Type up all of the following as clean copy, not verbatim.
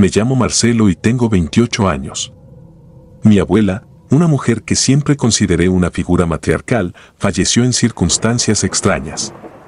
Me llamo Marcelo y tengo 28 años. Mi abuela, una mujer que siempre consideré una figura matriarcal, falleció en circunstancias extrañas.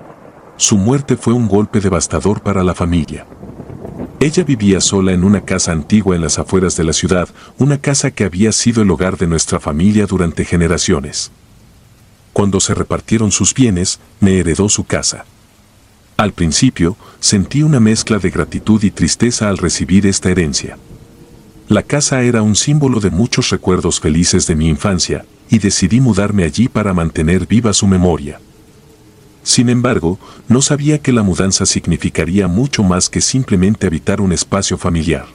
Su muerte fue un golpe devastador para la familia. Ella vivía sola en una casa antigua en las afueras de la ciudad, una casa que había sido el hogar de nuestra familia durante generaciones. Cuando se repartieron sus bienes, me heredó su casa. Al principio, sentí una mezcla de gratitud y tristeza al recibir esta herencia. La casa era un símbolo de muchos recuerdos felices de mi infancia, y decidí mudarme allí para mantener viva su memoria. Sin embargo, no sabía que la mudanza significaría mucho más que simplemente habitar un espacio familiar.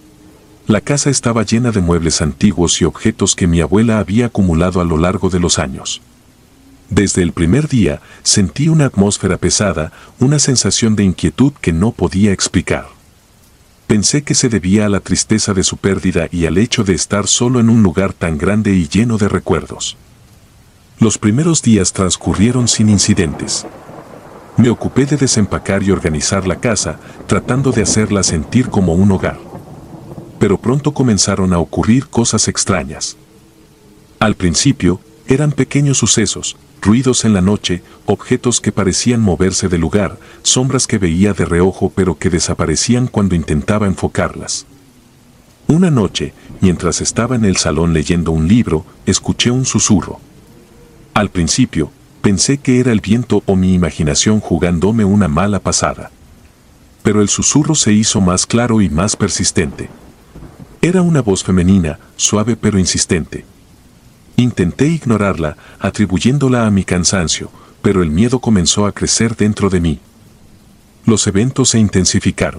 La casa estaba llena de muebles antiguos y objetos que mi abuela había acumulado a lo largo de los años. Desde el primer día, sentí una atmósfera pesada, una sensación de inquietud que no podía explicar. Pensé que se debía a la tristeza de su pérdida y al hecho de estar solo en un lugar tan grande y lleno de recuerdos. Los primeros días transcurrieron sin incidentes. Me ocupé de desempacar y organizar la casa, tratando de hacerla sentir como un hogar. Pero pronto comenzaron a ocurrir cosas extrañas. Al principio, eran pequeños sucesos, ruidos en la noche, objetos que parecían moverse del lugar, sombras que veía de reojo pero que desaparecían cuando intentaba enfocarlas. Una noche, mientras estaba en el salón leyendo un libro, escuché un susurro. Al principio, pensé que era el viento o mi imaginación jugándome una mala pasada. Pero el susurro se hizo más claro y más persistente. Era una voz femenina, suave pero insistente. Intenté ignorarla, atribuyéndola a mi cansancio, pero el miedo comenzó a crecer dentro de mí. Los eventos se intensificaron.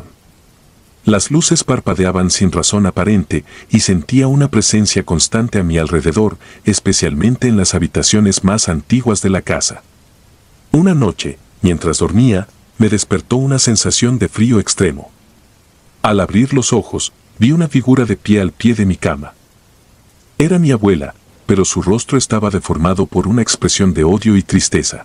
Las luces parpadeaban sin razón aparente y sentía una presencia constante a mi alrededor, especialmente en las habitaciones más antiguas de la casa. Una noche, mientras dormía, me despertó una sensación de frío extremo. Al abrir los ojos, vi una figura de pie al pie de mi cama. Era mi abuela, pero su rostro estaba deformado por una expresión de odio y tristeza.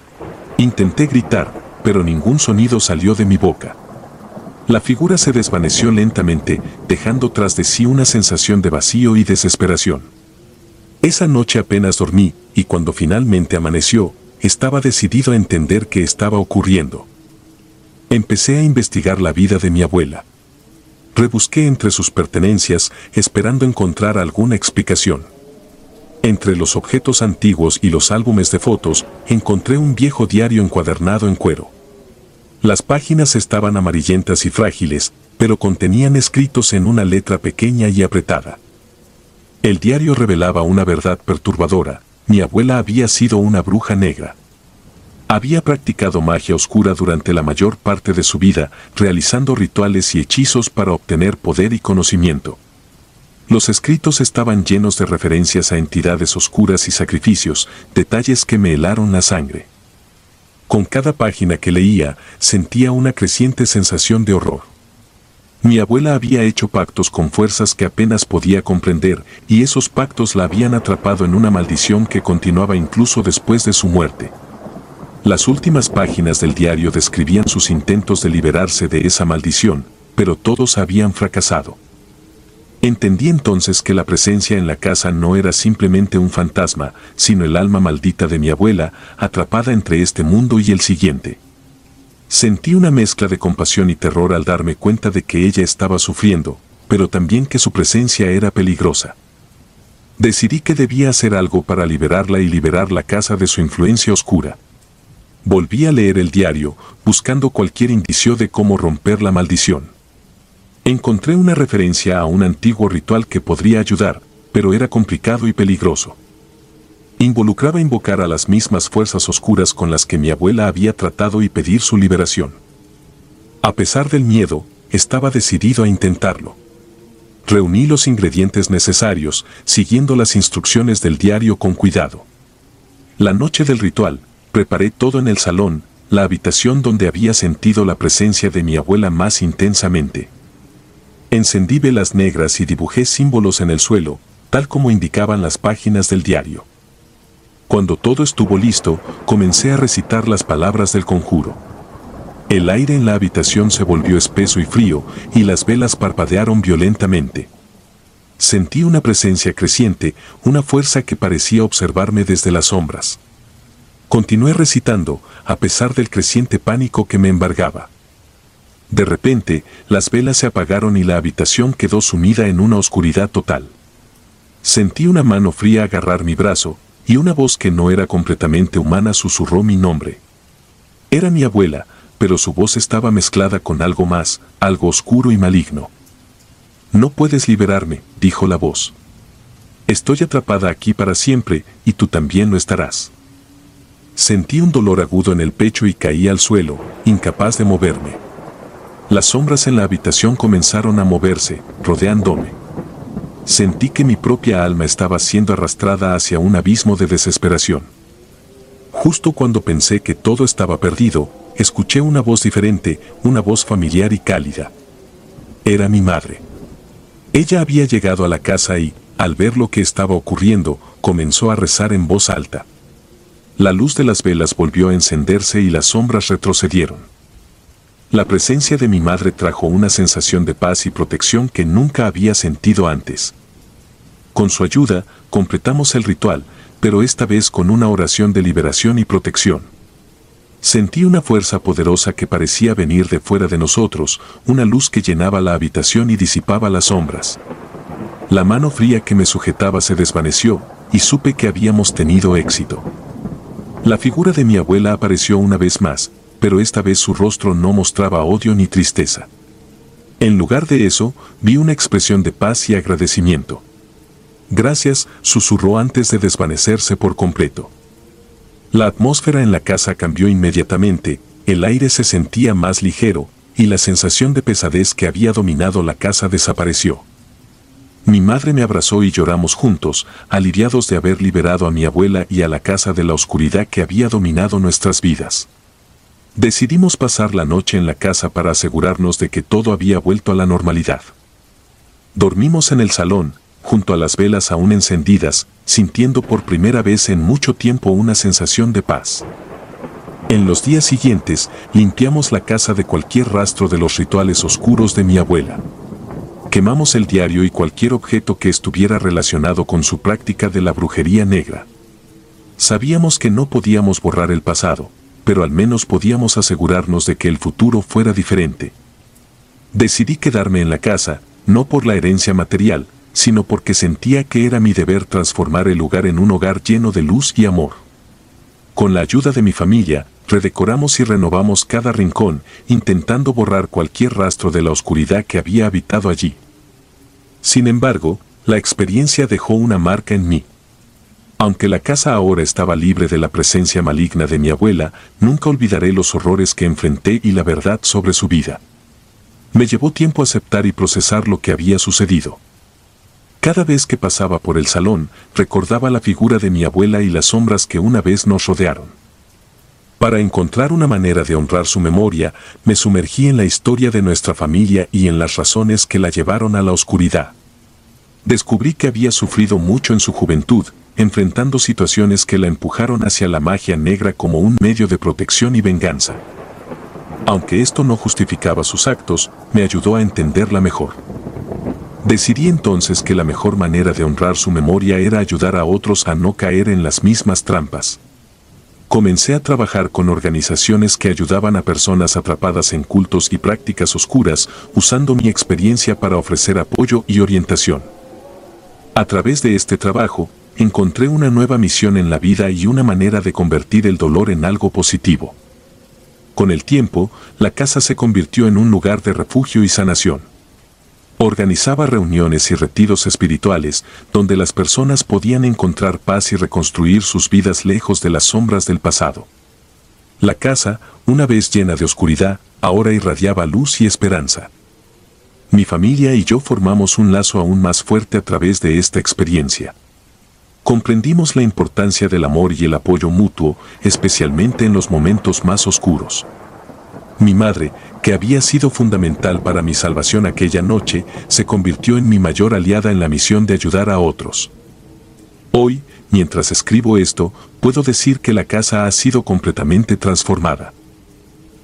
Intenté gritar, pero ningún sonido salió de mi boca. La figura se desvaneció lentamente, dejando tras de sí una sensación de vacío y desesperación. Esa noche apenas dormí, y cuando finalmente amaneció, estaba decidido a entender qué estaba ocurriendo. Empecé a investigar la vida de mi abuela. Rebusqué entre sus pertenencias, esperando encontrar alguna explicación. Entre los objetos antiguos y los álbumes de fotos, encontré un viejo diario encuadernado en cuero. Las páginas estaban amarillentas y frágiles, pero contenían escritos en una letra pequeña y apretada. El diario revelaba una verdad perturbadora: mi abuela había sido una bruja negra. Había practicado magia oscura durante la mayor parte de su vida, realizando rituales y hechizos para obtener poder y conocimiento. Los escritos estaban llenos de referencias a entidades oscuras y sacrificios, detalles que me helaron la sangre. Con cada página que leía, sentía una creciente sensación de horror. Mi abuela había hecho pactos con fuerzas que apenas podía comprender, y esos pactos la habían atrapado en una maldición que continuaba incluso después de su muerte. Las últimas páginas del diario describían sus intentos de liberarse de esa maldición, pero todos habían fracasado. Entendí entonces que la presencia en la casa no era simplemente un fantasma, sino el alma maldita de mi abuela, atrapada entre este mundo y el siguiente. Sentí una mezcla de compasión y terror al darme cuenta de que ella estaba sufriendo, pero también que su presencia era peligrosa. Decidí que debía hacer algo para liberarla y liberar la casa de su influencia oscura. Volví a leer el diario, buscando cualquier indicio de cómo romper la maldición. Encontré una referencia a un antiguo ritual que podría ayudar, pero era complicado y peligroso. Involucraba invocar a las mismas fuerzas oscuras con las que mi abuela había tratado y pedir su liberación. A pesar del miedo, estaba decidido a intentarlo. Reuní los ingredientes necesarios, siguiendo las instrucciones del diario con cuidado. La noche del ritual, preparé todo en el salón, la habitación donde había sentido la presencia de mi abuela más intensamente. Encendí velas negras y dibujé símbolos en el suelo, tal como indicaban las páginas del diario. Cuando todo estuvo listo, comencé a recitar las palabras del conjuro. El aire en la habitación se volvió espeso y frío, y las velas parpadearon violentamente. Sentí una presencia creciente, una fuerza que parecía observarme desde las sombras. Continué recitando, a pesar del creciente pánico que me embargaba. De repente, las velas se apagaron y la habitación quedó sumida en una oscuridad total. Sentí una mano fría agarrar mi brazo, y una voz que no era completamente humana susurró mi nombre. Era mi abuela, pero su voz estaba mezclada con algo más, algo oscuro y maligno. «No puedes liberarme», dijo la voz. «Estoy atrapada aquí para siempre, y tú también lo estarás». Sentí un dolor agudo en el pecho y caí al suelo, incapaz de moverme. Las sombras en la habitación comenzaron a moverse, rodeándome. Sentí que mi propia alma estaba siendo arrastrada hacia un abismo de desesperación. Justo cuando pensé que todo estaba perdido, escuché una voz diferente, una voz familiar y cálida. Era mi madre. Ella había llegado a la casa y, al ver lo que estaba ocurriendo, comenzó a rezar en voz alta. La luz de las velas volvió a encenderse y las sombras retrocedieron. La presencia de mi madre trajo una sensación de paz y protección que nunca había sentido antes. Con su ayuda, completamos el ritual, pero esta vez con una oración de liberación y protección. Sentí una fuerza poderosa que parecía venir de fuera de nosotros, una luz que llenaba la habitación y disipaba las sombras. La mano fría que me sujetaba se desvaneció, y supe que habíamos tenido éxito. La figura de mi abuela apareció una vez más, pero esta vez su rostro no mostraba odio ni tristeza. En lugar de eso, vi una expresión de paz y agradecimiento. «Gracias», susurró antes de desvanecerse por completo. La atmósfera en la casa cambió inmediatamente, el aire se sentía más ligero, y la sensación de pesadez que había dominado la casa desapareció. Mi madre me abrazó y lloramos juntos, aliviados de haber liberado a mi abuela y a la casa de la oscuridad que había dominado nuestras vidas. Decidimos pasar la noche en la casa para asegurarnos de que todo había vuelto a la normalidad. Dormimos en el salón, junto a las velas aún encendidas, sintiendo por primera vez en mucho tiempo una sensación de paz. En los días siguientes, limpiamos la casa de cualquier rastro de los rituales oscuros de mi abuela. Quemamos el diario y cualquier objeto que estuviera relacionado con su práctica de la brujería negra. Sabíamos que no podíamos borrar el pasado, pero al menos podíamos asegurarnos de que el futuro fuera diferente. Decidí quedarme en la casa, no por la herencia material, sino porque sentía que era mi deber transformar el lugar en un hogar lleno de luz y amor. Con la ayuda de mi familia, redecoramos y renovamos cada rincón, intentando borrar cualquier rastro de la oscuridad que había habitado allí. Sin embargo, la experiencia dejó una marca en mí. Aunque la casa ahora estaba libre de la presencia maligna de mi abuela, nunca olvidaré los horrores que enfrenté y la verdad sobre su vida. Me llevó tiempo aceptar y procesar lo que había sucedido. Cada vez que pasaba por el salón, recordaba la figura de mi abuela y las sombras que una vez nos rodearon. Para encontrar una manera de honrar su memoria, me sumergí en la historia de nuestra familia y en las razones que la llevaron a la oscuridad. Descubrí que había sufrido mucho en su juventud, enfrentando situaciones que la empujaron hacia la magia negra como un medio de protección y venganza. Aunque esto no justificaba sus actos, me ayudó a entenderla mejor. Decidí entonces que la mejor manera de honrar su memoria era ayudar a otros a no caer en las mismas trampas. Comencé a trabajar con organizaciones que ayudaban a personas atrapadas en cultos y prácticas oscuras, usando mi experiencia para ofrecer apoyo y orientación. A través de este trabajo, encontré una nueva misión en la vida y una manera de convertir el dolor en algo positivo. Con el tiempo, la casa se convirtió en un lugar de refugio y sanación. Organizaba reuniones y retiros espirituales, donde las personas podían encontrar paz y reconstruir sus vidas lejos de las sombras del pasado. La casa, una vez llena de oscuridad, ahora irradiaba luz y esperanza. Mi familia y yo formamos un lazo aún más fuerte a través de esta experiencia. Comprendimos la importancia del amor y el apoyo mutuo, especialmente en los momentos más oscuros. Mi madre, que había sido fundamental para mi salvación aquella noche, se convirtió en mi mayor aliada en la misión de ayudar a otros. Hoy, mientras escribo esto, puedo decir que la casa ha sido completamente transformada.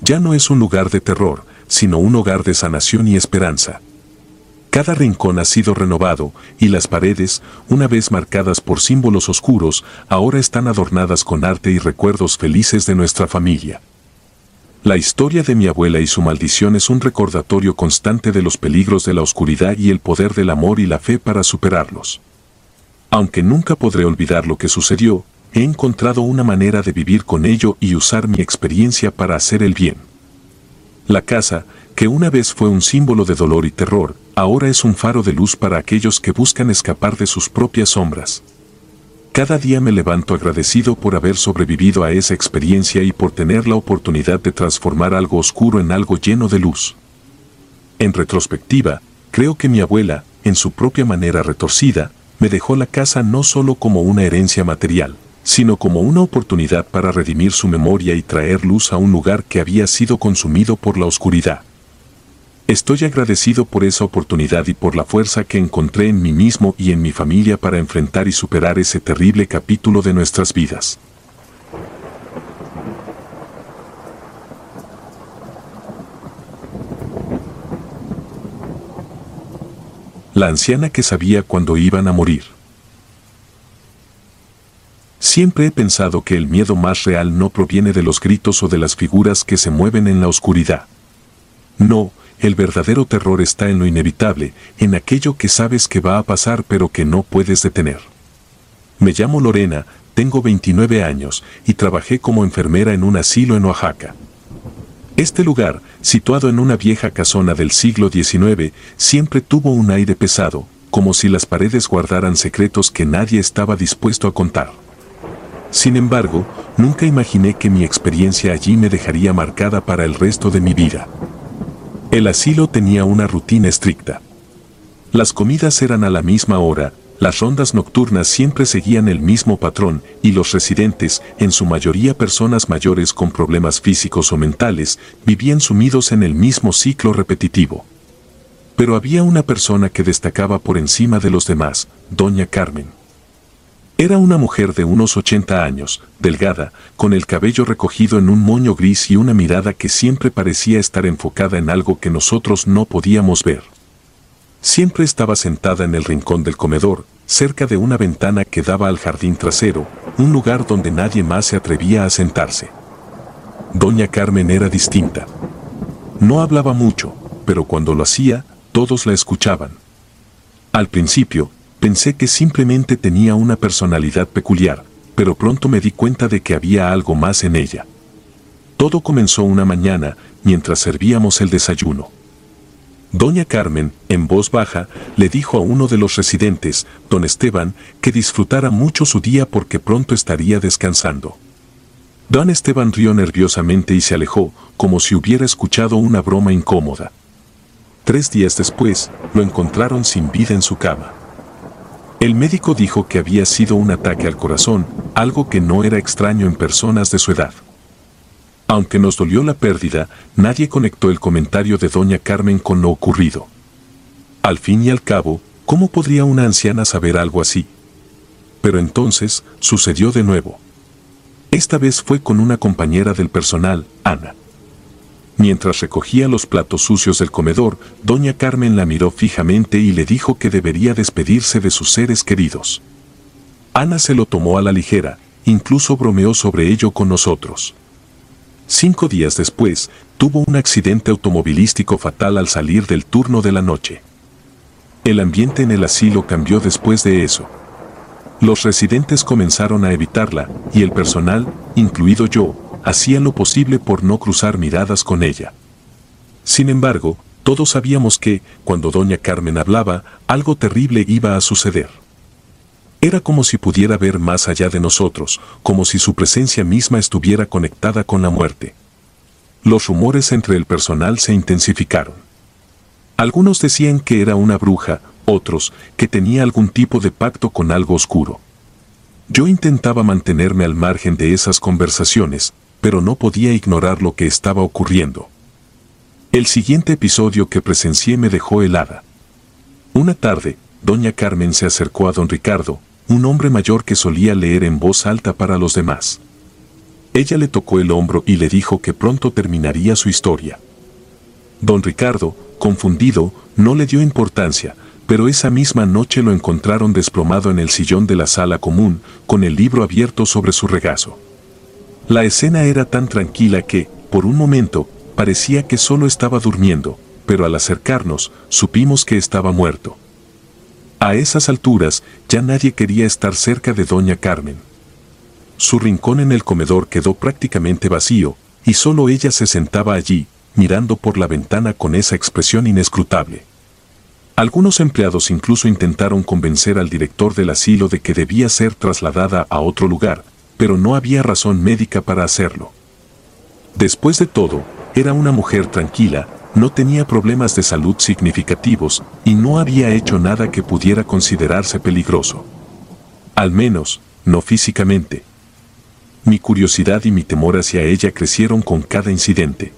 Ya no es un lugar de terror, sino un hogar de sanación y esperanza. Cada rincón ha sido renovado, y las paredes, una vez marcadas por símbolos oscuros, ahora están adornadas con arte y recuerdos felices de nuestra familia. La historia de mi abuela y su maldición es un recordatorio constante de los peligros de la oscuridad y el poder del amor y la fe para superarlos. Aunque nunca podré olvidar lo que sucedió, he encontrado una manera de vivir con ello y usar mi experiencia para hacer el bien. La casa, que una vez fue un símbolo de dolor y terror, ahora es un faro de luz para aquellos que buscan escapar de sus propias sombras. Cada día me levanto agradecido por haber sobrevivido a esa experiencia y por tener la oportunidad de transformar algo oscuro en algo lleno de luz. En retrospectiva, creo que mi abuela, en su propia manera retorcida, me dejó la casa no solo como una herencia material, sino como una oportunidad para redimir su memoria y traer luz a un lugar que había sido consumido por la oscuridad. Estoy agradecido por esa oportunidad y por la fuerza que encontré en mí mismo y en mi familia para enfrentar y superar ese terrible capítulo de nuestras vidas. La anciana que sabía cuándo iban a morir. Siempre he pensado que el miedo más real no proviene de los gritos o de las figuras que se mueven en la oscuridad. No, el verdadero terror está en lo inevitable, en aquello que sabes que va a pasar pero que no puedes detener. Me llamo Lorena, tengo 29 años y trabajé como enfermera en un asilo en Oaxaca. Este lugar, situado en una vieja casona del siglo XIX, siempre tuvo un aire pesado, como si las paredes guardaran secretos que nadie estaba dispuesto a contar. Sin embargo, nunca imaginé que mi experiencia allí me dejaría marcada para el resto de mi vida. El asilo tenía una rutina estricta. Las comidas eran a la misma hora, las rondas nocturnas siempre seguían el mismo patrón y los residentes, en su mayoría personas mayores con problemas físicos o mentales, vivían sumidos en el mismo ciclo repetitivo. Pero había una persona que destacaba por encima de los demás, Doña Carmen. Era una mujer de unos 80 años, delgada, con el cabello recogido en un moño gris y una mirada que siempre parecía estar enfocada en algo que nosotros no podíamos ver. Siempre estaba sentada en el rincón del comedor, cerca de una ventana que daba al jardín trasero, un lugar donde nadie más se atrevía a sentarse. Doña Carmen era distinta. No hablaba mucho, pero cuando lo hacía, todos la escuchaban. Al principio, pensé que simplemente tenía una personalidad peculiar, pero pronto me di cuenta de que había algo más en ella. Todo comenzó una mañana, mientras servíamos el desayuno. Doña Carmen, en voz baja, le dijo a uno de los residentes, don Esteban, que disfrutara mucho su día porque pronto estaría descansando. Don Esteban rió nerviosamente y se alejó, como si hubiera escuchado una broma incómoda. 3 días después, lo encontraron sin vida en su cama. El médico dijo que había sido un ataque al corazón, algo que no era extraño en personas de su edad. Aunque nos dolió la pérdida, nadie conectó el comentario de Doña Carmen con lo ocurrido. Al fin y al cabo, ¿cómo podría una anciana saber algo así? Pero entonces, sucedió de nuevo. Esta vez fue con una compañera del personal, Ana. Mientras recogía los platos sucios del comedor, Doña Carmen la miró fijamente y le dijo que debería despedirse de sus seres queridos. Ana se lo tomó a la ligera, incluso bromeó sobre ello con nosotros. 5 días después, tuvo un accidente automovilístico fatal al salir del turno de la noche. El ambiente en el asilo cambió después de eso. Los residentes comenzaron a evitarla, y el personal, incluido yo, hacía lo posible por no cruzar miradas con ella. Sin embargo, todos sabíamos que, cuando Doña Carmen hablaba, algo terrible iba a suceder. Era como si pudiera ver más allá de nosotros, como si su presencia misma estuviera conectada con la muerte. Los rumores entre el personal se intensificaron. Algunos decían que era una bruja, otros, que tenía algún tipo de pacto con algo oscuro. Yo intentaba mantenerme al margen de esas conversaciones, pero no podía ignorar lo que estaba ocurriendo. El siguiente episodio que presencié me dejó helada. Una tarde, Doña Carmen se acercó a don Ricardo, un hombre mayor que solía leer en voz alta para los demás. Ella le tocó el hombro y le dijo que pronto terminaría su historia. Don Ricardo, confundido, no le dio importancia, pero esa misma noche lo encontraron desplomado en el sillón de la sala común, con el libro abierto sobre su regazo. La escena era tan tranquila que, por un momento, parecía que solo estaba durmiendo, pero al acercarnos, supimos que estaba muerto. A esas alturas, ya nadie quería estar cerca de doña Carmen. Su rincón en el comedor quedó prácticamente vacío, y solo ella se sentaba allí, mirando por la ventana con esa expresión inescrutable. Algunos empleados incluso intentaron convencer al director del asilo de que debía ser trasladada a otro lugar, pero no había razón médica para hacerlo. Después de todo, era una mujer tranquila, no tenía problemas de salud significativos y no había hecho nada que pudiera considerarse peligroso. Al menos, no físicamente. Mi curiosidad y mi temor hacia ella crecieron con cada incidente.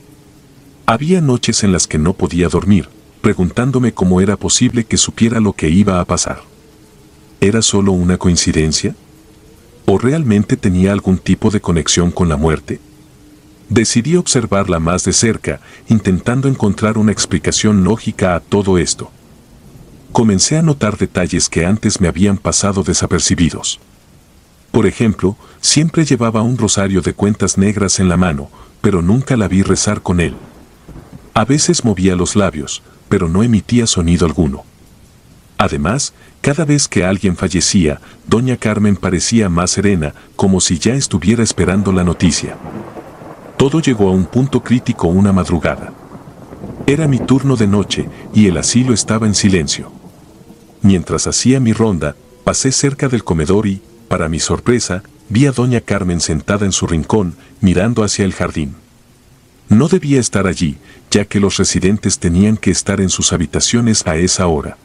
Había noches en las que no podía dormir, preguntándome cómo era posible que supiera lo que iba a pasar. ¿Era solo una coincidencia? ¿O realmente tenía algún tipo de conexión con la muerte? Decidí observarla más de cerca, intentando encontrar una explicación lógica a todo esto. Comencé a notar detalles que antes me habían pasado desapercibidos. Por ejemplo, siempre llevaba un rosario de cuentas negras en la mano, pero nunca la vi rezar con él. A veces movía los labios, pero no emitía sonido alguno. Además, cada vez que alguien fallecía, doña Carmen parecía más serena, como si ya estuviera esperando la noticia. Todo llegó a un punto crítico una madrugada. Era mi turno de noche y el asilo estaba en silencio. Mientras hacía mi ronda, pasé cerca del comedor y, para mi sorpresa, vi a doña Carmen sentada en su rincón, mirando hacia el jardín. No debía estar allí, ya que los residentes tenían que estar en sus habitaciones a esa hora.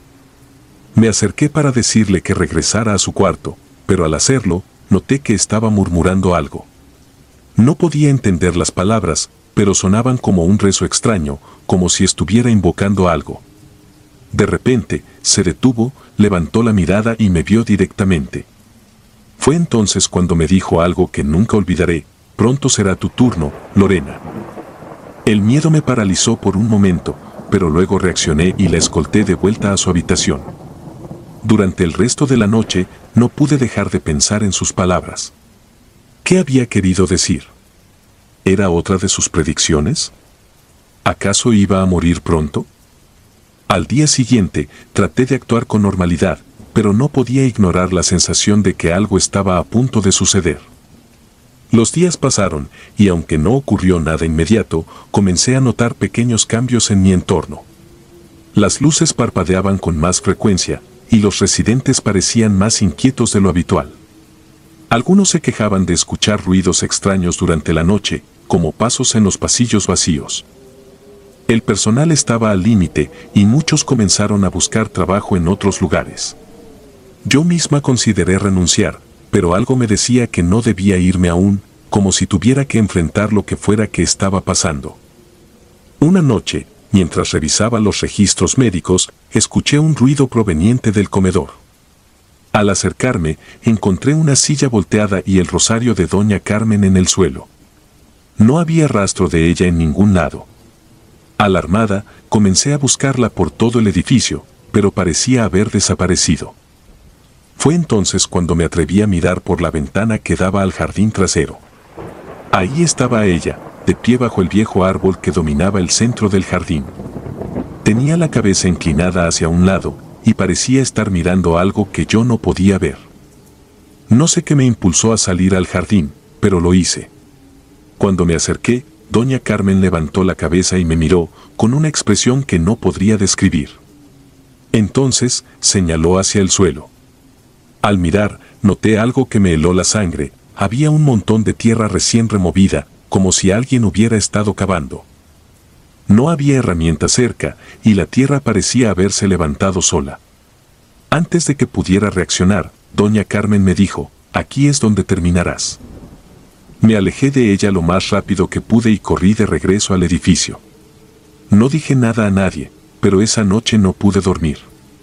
Me acerqué para decirle que regresara a su cuarto, pero al hacerlo, noté que estaba murmurando algo. No podía entender las palabras, pero sonaban como un rezo extraño, como si estuviera invocando algo. De repente, se detuvo, levantó la mirada y me vio directamente. Fue entonces cuando me dijo algo que nunca olvidaré: pronto será tu turno, Lorena. El miedo me paralizó por un momento, pero luego reaccioné y la escolté de vuelta a su habitación. Durante el resto de la noche, no pude dejar de pensar en sus palabras. ¿Qué había querido decir? ¿Era otra de sus predicciones? ¿Acaso iba a morir pronto? Al día siguiente, traté de actuar con normalidad, pero no podía ignorar la sensación de que algo estaba a punto de suceder. Los días pasaron, y aunque no ocurrió nada inmediato, comencé a notar pequeños cambios en mi entorno. Las luces parpadeaban con más frecuencia, y los residentes parecían más inquietos de lo habitual. Algunos se quejaban de escuchar ruidos extraños durante la noche, como pasos en los pasillos vacíos. El personal estaba al límite, y muchos comenzaron a buscar trabajo en otros lugares. Yo misma consideré renunciar, pero algo me decía que no debía irme aún, como si tuviera que enfrentar lo que fuera que estaba pasando. Una noche, mientras revisaba los registros médicos, escuché un ruido proveniente del comedor. Al acercarme, encontré una silla volteada y el rosario de doña Carmen en el suelo. No había rastro de ella en ningún lado. Alarmada, comencé a buscarla por todo el edificio, pero parecía haber desaparecido. Fue entonces cuando me atreví a mirar por la ventana que daba al jardín trasero. Ahí estaba ella, de pie bajo el viejo árbol que dominaba el centro del jardín. Tenía la cabeza inclinada hacia un lado, y parecía estar mirando algo que yo no podía ver. No sé qué me impulsó a salir al jardín, pero lo hice. Cuando me acerqué, doña Carmen levantó la cabeza y me miró, con una expresión que no podría describir. Entonces, señaló hacia el suelo. Al mirar, noté algo que me heló la sangre. Había un montón de tierra recién removida, como si alguien hubiera estado cavando. No había herramientas cerca, y la tierra parecía haberse levantado sola. Antes de que pudiera reaccionar, doña Carmen me dijo: «Aquí es donde terminarás». Me alejé de ella lo más rápido que pude y corrí de regreso al edificio. No dije nada a nadie, pero esa noche no pude dormir.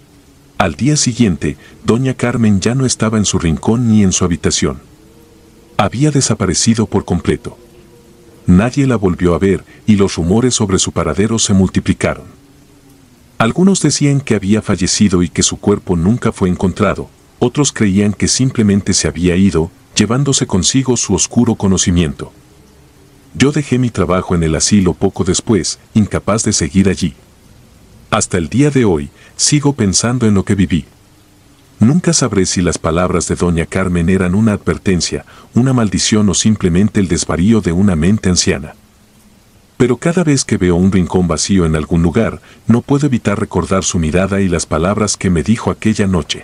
Al día siguiente, doña Carmen ya no estaba en su rincón ni en su habitación. Había desaparecido por completo. Nadie la volvió a ver y los rumores sobre su paradero se multiplicaron. Algunos decían que había fallecido y que su cuerpo nunca fue encontrado, otros creían que simplemente se había ido, llevándose consigo su oscuro conocimiento. Yo dejé mi trabajo en el asilo poco después, incapaz de seguir allí. Hasta el día de hoy, sigo pensando en lo que viví. Nunca sabré si las palabras de doña Carmen eran una advertencia, una maldición o simplemente el desvarío de una mente anciana. Pero cada vez que veo un rincón vacío en algún lugar, no puedo evitar recordar su mirada y las palabras que me dijo aquella noche.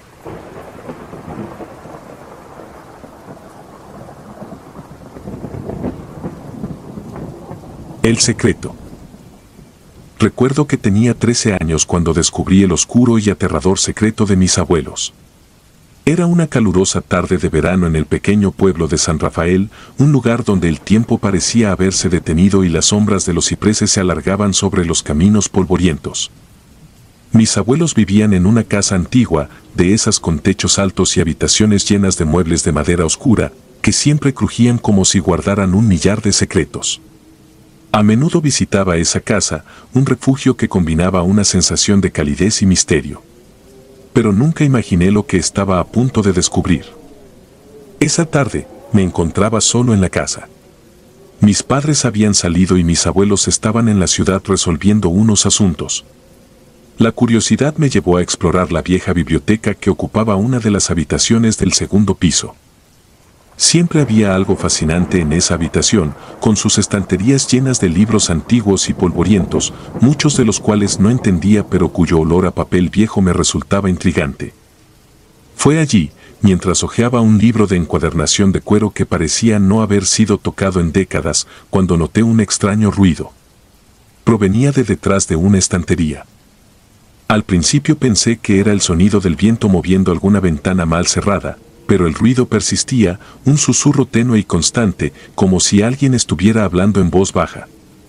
El secreto. Recuerdo que tenía 13 años cuando descubrí el oscuro y aterrador secreto de mis abuelos. Era una calurosa tarde de verano en el pequeño pueblo de San Rafael, un lugar donde el tiempo parecía haberse detenido y las sombras de los cipreses se alargaban sobre los caminos polvorientos. Mis abuelos vivían en una casa antigua, de esas con techos altos y habitaciones llenas de muebles de madera oscura, que siempre crujían como si guardaran un millar de secretos. A menudo visitaba esa casa, un refugio que combinaba una sensación de calidez y misterio. Pero nunca imaginé lo que estaba a punto de descubrir. Esa tarde, me encontraba solo en la casa. Mis padres habían salido y mis abuelos estaban en la ciudad resolviendo unos asuntos. La curiosidad me llevó a explorar la vieja biblioteca que ocupaba una de las habitaciones del segundo piso. Siempre había algo fascinante en esa habitación, con sus estanterías llenas de libros antiguos y polvorientos, muchos de los cuales no entendía pero cuyo olor a papel viejo me resultaba intrigante. Fue allí, mientras hojeaba un libro de encuadernación de cuero que parecía no haber sido tocado en décadas, cuando noté un extraño ruido. Provenía de detrás de una estantería. Al principio pensé que era el sonido del viento moviendo alguna ventana mal cerrada, pero el ruido persistía, un susurro tenue y constante, como si alguien estuviera hablando en voz baja.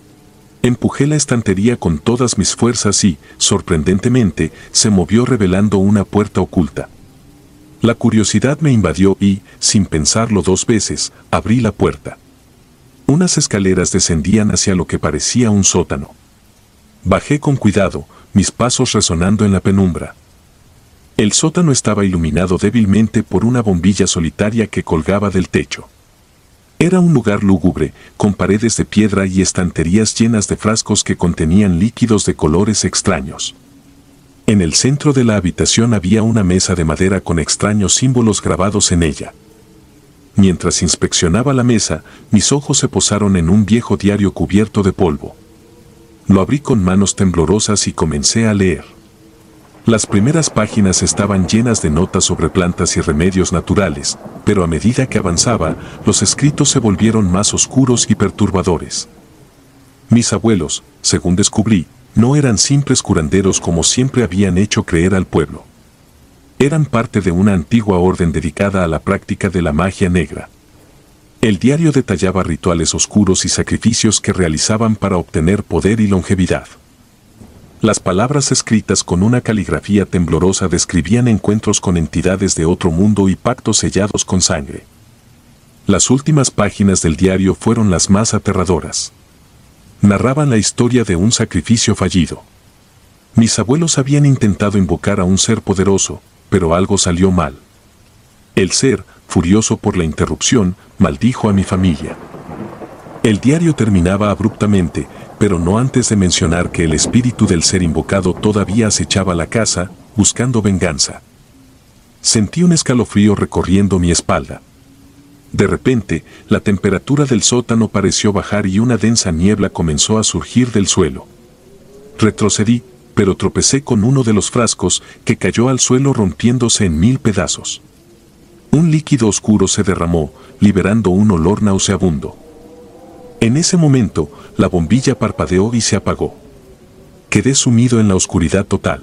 Empujé la estantería con todas mis fuerzas y, sorprendentemente, se movió revelando una puerta oculta. La curiosidad me invadió y, sin pensarlo dos veces, abrí la puerta. Unas escaleras descendían hacia lo que parecía un sótano. Bajé con cuidado, mis pasos resonando en la penumbra. El sótano estaba iluminado débilmente por una bombilla solitaria que colgaba del techo. Era un lugar lúgubre, con paredes de piedra y estanterías llenas de frascos que contenían líquidos de colores extraños. En el centro de la habitación había una mesa de madera con extraños símbolos grabados en ella. Mientras inspeccionaba la mesa, mis ojos se posaron en un viejo diario cubierto de polvo. Lo abrí con manos temblorosas y comencé a leer. Las primeras páginas estaban llenas de notas sobre plantas y remedios naturales, pero a medida que avanzaba, los escritos se volvieron más oscuros y perturbadores. Mis abuelos, según descubrí, no eran simples curanderos como siempre habían hecho creer al pueblo. Eran parte de una antigua orden dedicada a la práctica de la magia negra. El diario detallaba rituales oscuros y sacrificios que realizaban para obtener poder y longevidad. Las palabras escritas con una caligrafía temblorosa describían encuentros con entidades de otro mundo y pactos sellados con sangre. Las últimas páginas del diario fueron las más aterradoras. Narraban la historia de un sacrificio fallido. Mis abuelos habían intentado invocar a un ser poderoso, pero algo salió mal. El ser, furioso por la interrupción, maldijo a mi familia. El diario terminaba abruptamente, pero no antes de mencionar que el espíritu del ser invocado todavía acechaba la casa, buscando venganza. Sentí un escalofrío recorriendo mi espalda. De repente, la temperatura del sótano pareció bajar y una densa niebla comenzó a surgir del suelo. Retrocedí, pero tropecé con uno de los frascos, que cayó al suelo rompiéndose en 1000 pedazos. Un líquido oscuro se derramó, liberando un olor nauseabundo. En ese momento, la bombilla parpadeó y se apagó. Quedé sumido en la oscuridad total.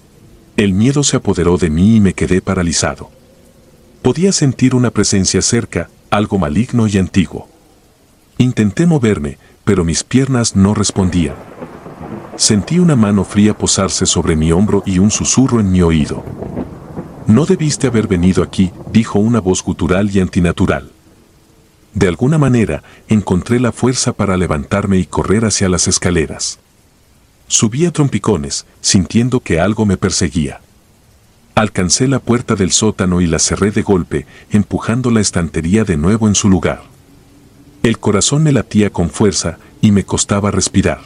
El miedo se apoderó de mí y me quedé paralizado. Podía sentir una presencia cerca, algo maligno y antiguo. Intenté moverme, pero mis piernas no respondían. Sentí una mano fría posarse sobre mi hombro y un susurro en mi oído. «No debiste haber venido aquí», dijo una voz gutural y antinatural. De alguna manera, encontré la fuerza para levantarme y correr hacia las escaleras. Subí a trompicones, sintiendo que algo me perseguía. Alcancé la puerta del sótano y la cerré de golpe, empujando la estantería de nuevo en su lugar. El corazón me latía con fuerza y me costaba respirar.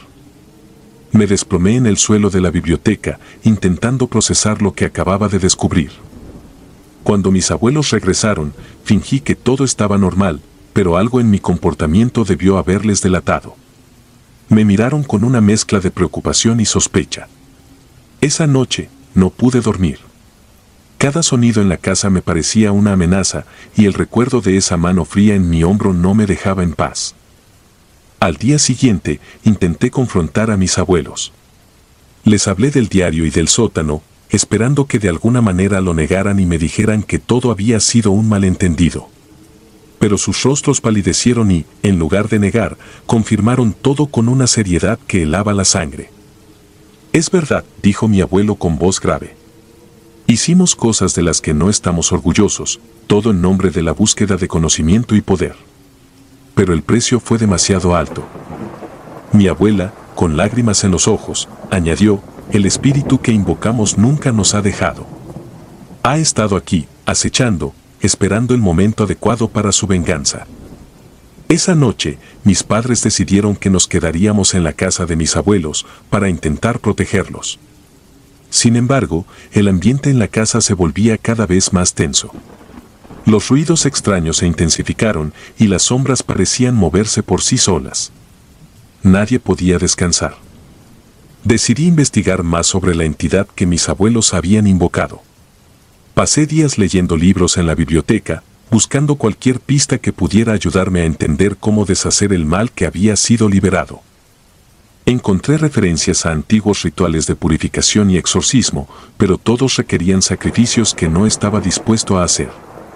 Me desplomé en el suelo de la biblioteca, intentando procesar lo que acababa de descubrir. Cuando mis abuelos regresaron, fingí que todo estaba normal, pero algo en mi comportamiento debió haberles delatado. Me miraron con una mezcla de preocupación y sospecha. Esa noche, no pude dormir. Cada sonido en la casa me parecía una amenaza, y el recuerdo de esa mano fría en mi hombro no me dejaba en paz. Al día siguiente, intenté confrontar a mis abuelos. Les hablé del diario y del sótano, esperando que de alguna manera lo negaran y me dijeran que todo había sido un malentendido. Pero sus rostros palidecieron y, en lugar de negar, confirmaron todo con una seriedad que helaba la sangre. «Es verdad», dijo mi abuelo con voz grave. «Hicimos cosas de las que no estamos orgullosos, todo en nombre de la búsqueda de conocimiento y poder. Pero el precio fue demasiado alto». Mi abuela, con lágrimas en los ojos, añadió: «El espíritu que invocamos nunca nos ha dejado. Ha estado aquí, acechando, esperando el momento adecuado para su venganza». Esa noche, mis padres decidieron que nos quedaríamos en la casa de mis abuelos para intentar protegerlos. Sin embargo, el ambiente en la casa se volvía cada vez más tenso. Los ruidos extraños se intensificaron y las sombras parecían moverse por sí solas. Nadie podía descansar. Decidí investigar más sobre la entidad que mis abuelos habían invocado. Pasé días leyendo libros en la biblioteca, buscando cualquier pista que pudiera ayudarme a entender cómo deshacer el mal que había sido liberado. Encontré referencias a antiguos rituales de purificación y exorcismo, pero todos requerían sacrificios que no estaba dispuesto a hacer.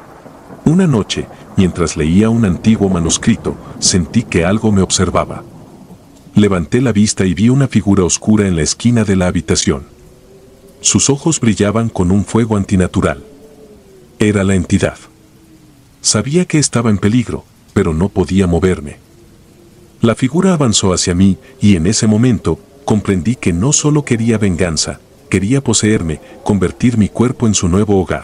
Una noche, mientras leía un antiguo manuscrito, sentí que algo me observaba. Levanté la vista y vi una figura oscura en la esquina de la habitación. Sus ojos brillaban con un fuego antinatural. Era la entidad. Sabía que estaba en peligro, pero no podía moverme. La figura avanzó hacia mí y en ese momento comprendí que no solo quería venganza, quería poseerme, convertir mi cuerpo en su nuevo hogar.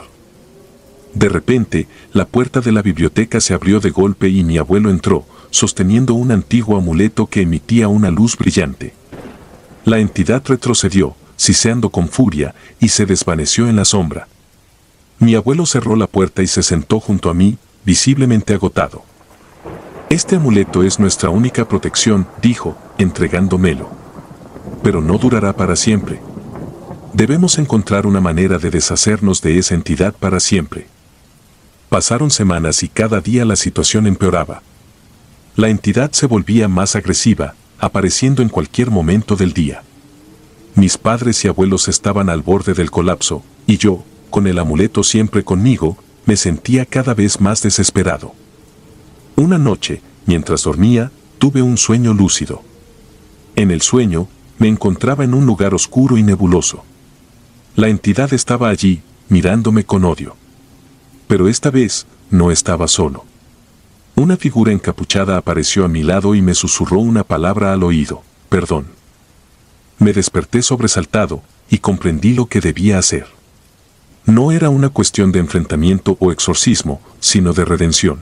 De repente, la puerta de la biblioteca se abrió de golpe y mi abuelo entró, sosteniendo un antiguo amuleto que emitía una luz brillante. La entidad retrocedió, siseando con furia, y se desvaneció en la sombra. Mi abuelo cerró la puerta y se sentó junto a mí, visiblemente agotado. «Este amuleto es nuestra única protección», dijo, entregándomelo. «Pero no durará para siempre. Debemos encontrar una manera de deshacernos de esa entidad para siempre». Pasaron semanas y cada día la situación empeoraba. La entidad se volvía más agresiva, apareciendo en cualquier momento del día. Mis padres y abuelos estaban al borde del colapso, y yo, con el amuleto siempre conmigo, me sentía cada vez más desesperado. Una noche, mientras dormía, tuve un sueño lúcido. En el sueño, me encontraba en un lugar oscuro y nebuloso. La entidad estaba allí, mirándome con odio. Pero esta vez, no estaba solo. Una figura encapuchada apareció a mi lado y me susurró una palabra al oído: «Perdón». Me desperté sobresaltado, y comprendí lo que debía hacer. No era una cuestión de enfrentamiento o exorcismo, sino de redención.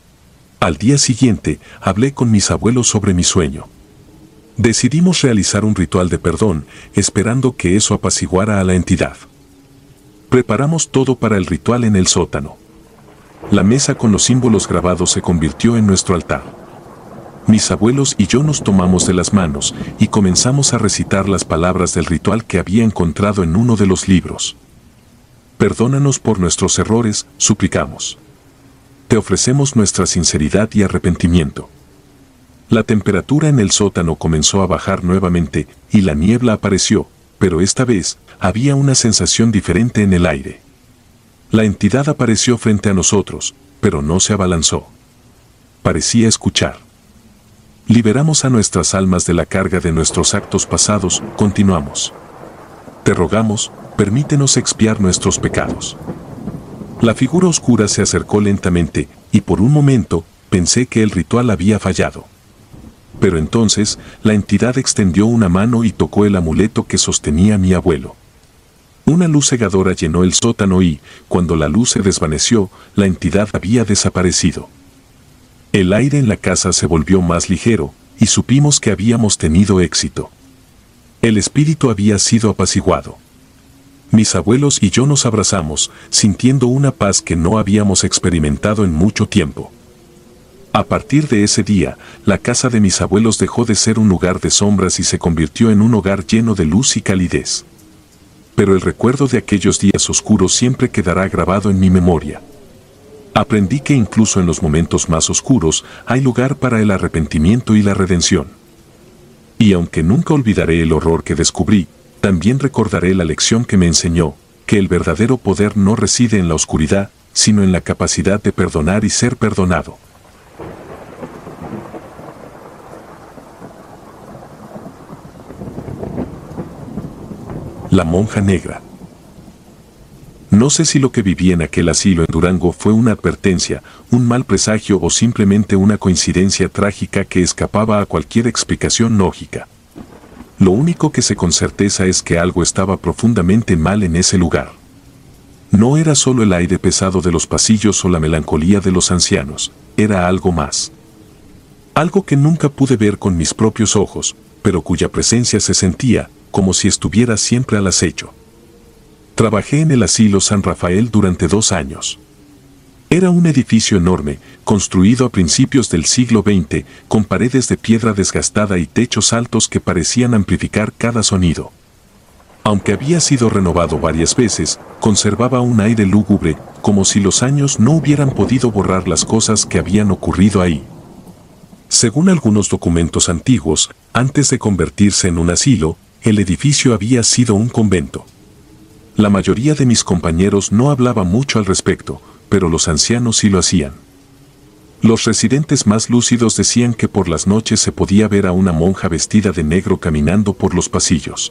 Al día siguiente, hablé con mis abuelos sobre mi sueño. Decidimos realizar un ritual de perdón, esperando que eso apaciguara a la entidad. Preparamos todo para el ritual en el sótano. La mesa con los símbolos grabados se convirtió en nuestro altar. Mis abuelos y yo nos tomamos de las manos y comenzamos a recitar las palabras del ritual que había encontrado en uno de los libros. «Perdónanos por nuestros errores», suplicamos. «Te ofrecemos nuestra sinceridad y arrepentimiento». La temperatura en el sótano comenzó a bajar nuevamente y la niebla apareció, pero esta vez había una sensación diferente en el aire. La entidad apareció frente a nosotros, pero no se abalanzó. Parecía escuchar. Liberamos a nuestras almas de la carga de nuestros actos pasados, continuamos. Te rogamos, permítenos expiar nuestros pecados. La figura oscura se acercó lentamente, y por un momento, pensé que el ritual había fallado. Pero entonces, la entidad extendió una mano y tocó el amuleto que sostenía mi abuelo. Una luz cegadora llenó el sótano y, cuando la luz se desvaneció, la entidad había desaparecido. El aire en la casa se volvió más ligero, y supimos que habíamos tenido éxito. El espíritu había sido apaciguado. Mis abuelos y yo nos abrazamos, sintiendo una paz que no habíamos experimentado en mucho tiempo. A partir de ese día, la casa de mis abuelos dejó de ser un lugar de sombras y se convirtió en un hogar lleno de luz y calidez. Pero el recuerdo de aquellos días oscuros siempre quedará grabado en mi memoria. Aprendí que incluso en los momentos más oscuros hay lugar para el arrepentimiento y la redención. Y aunque nunca olvidaré el horror que descubrí, también recordaré la lección que me enseñó, que el verdadero poder no reside en la oscuridad, sino en la capacidad de perdonar y ser perdonado. La monja negra. No sé si lo que viví en aquel asilo en Durango fue una advertencia, un mal presagio o simplemente una coincidencia trágica que escapaba a cualquier explicación lógica. Lo único que sé con certeza es que algo estaba profundamente mal en ese lugar. No era solo el aire pesado de los pasillos o la melancolía de los ancianos, era algo más. Algo que nunca pude ver con mis propios ojos, pero cuya presencia se sentía, como si estuviera siempre al acecho. Trabajé en el asilo San Rafael durante 2 años. Era un edificio enorme, construido a principios del siglo XX, con paredes de piedra desgastada y techos altos que parecían amplificar cada sonido. Aunque había sido renovado varias veces, conservaba un aire lúgubre, como si los años no hubieran podido borrar las cosas que habían ocurrido ahí. Según algunos documentos antiguos, antes de convertirse en un asilo, el edificio había sido un convento. La mayoría de mis compañeros no hablaba mucho al respecto, pero los ancianos sí lo hacían. Los residentes más lúcidos decían que por las noches se podía ver a una monja vestida de negro caminando por los pasillos.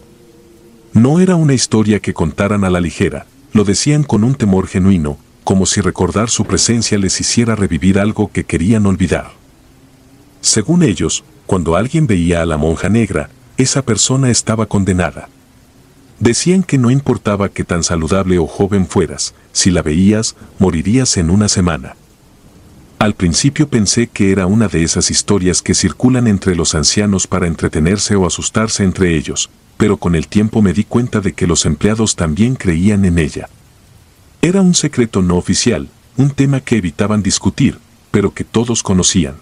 No era una historia que contaran a la ligera, lo decían con un temor genuino, como si recordar su presencia les hiciera revivir algo que querían olvidar. Según ellos, cuando alguien veía a la monja negra, esa persona estaba condenada. Decían que no importaba qué tan saludable o joven fueras, si la veías, morirías en una semana. Al principio pensé que era una de esas historias que circulan entre los ancianos para entretenerse o asustarse entre ellos, pero con el tiempo me di cuenta de que los empleados también creían en ella. Era un secreto no oficial, un tema que evitaban discutir, pero que todos conocían.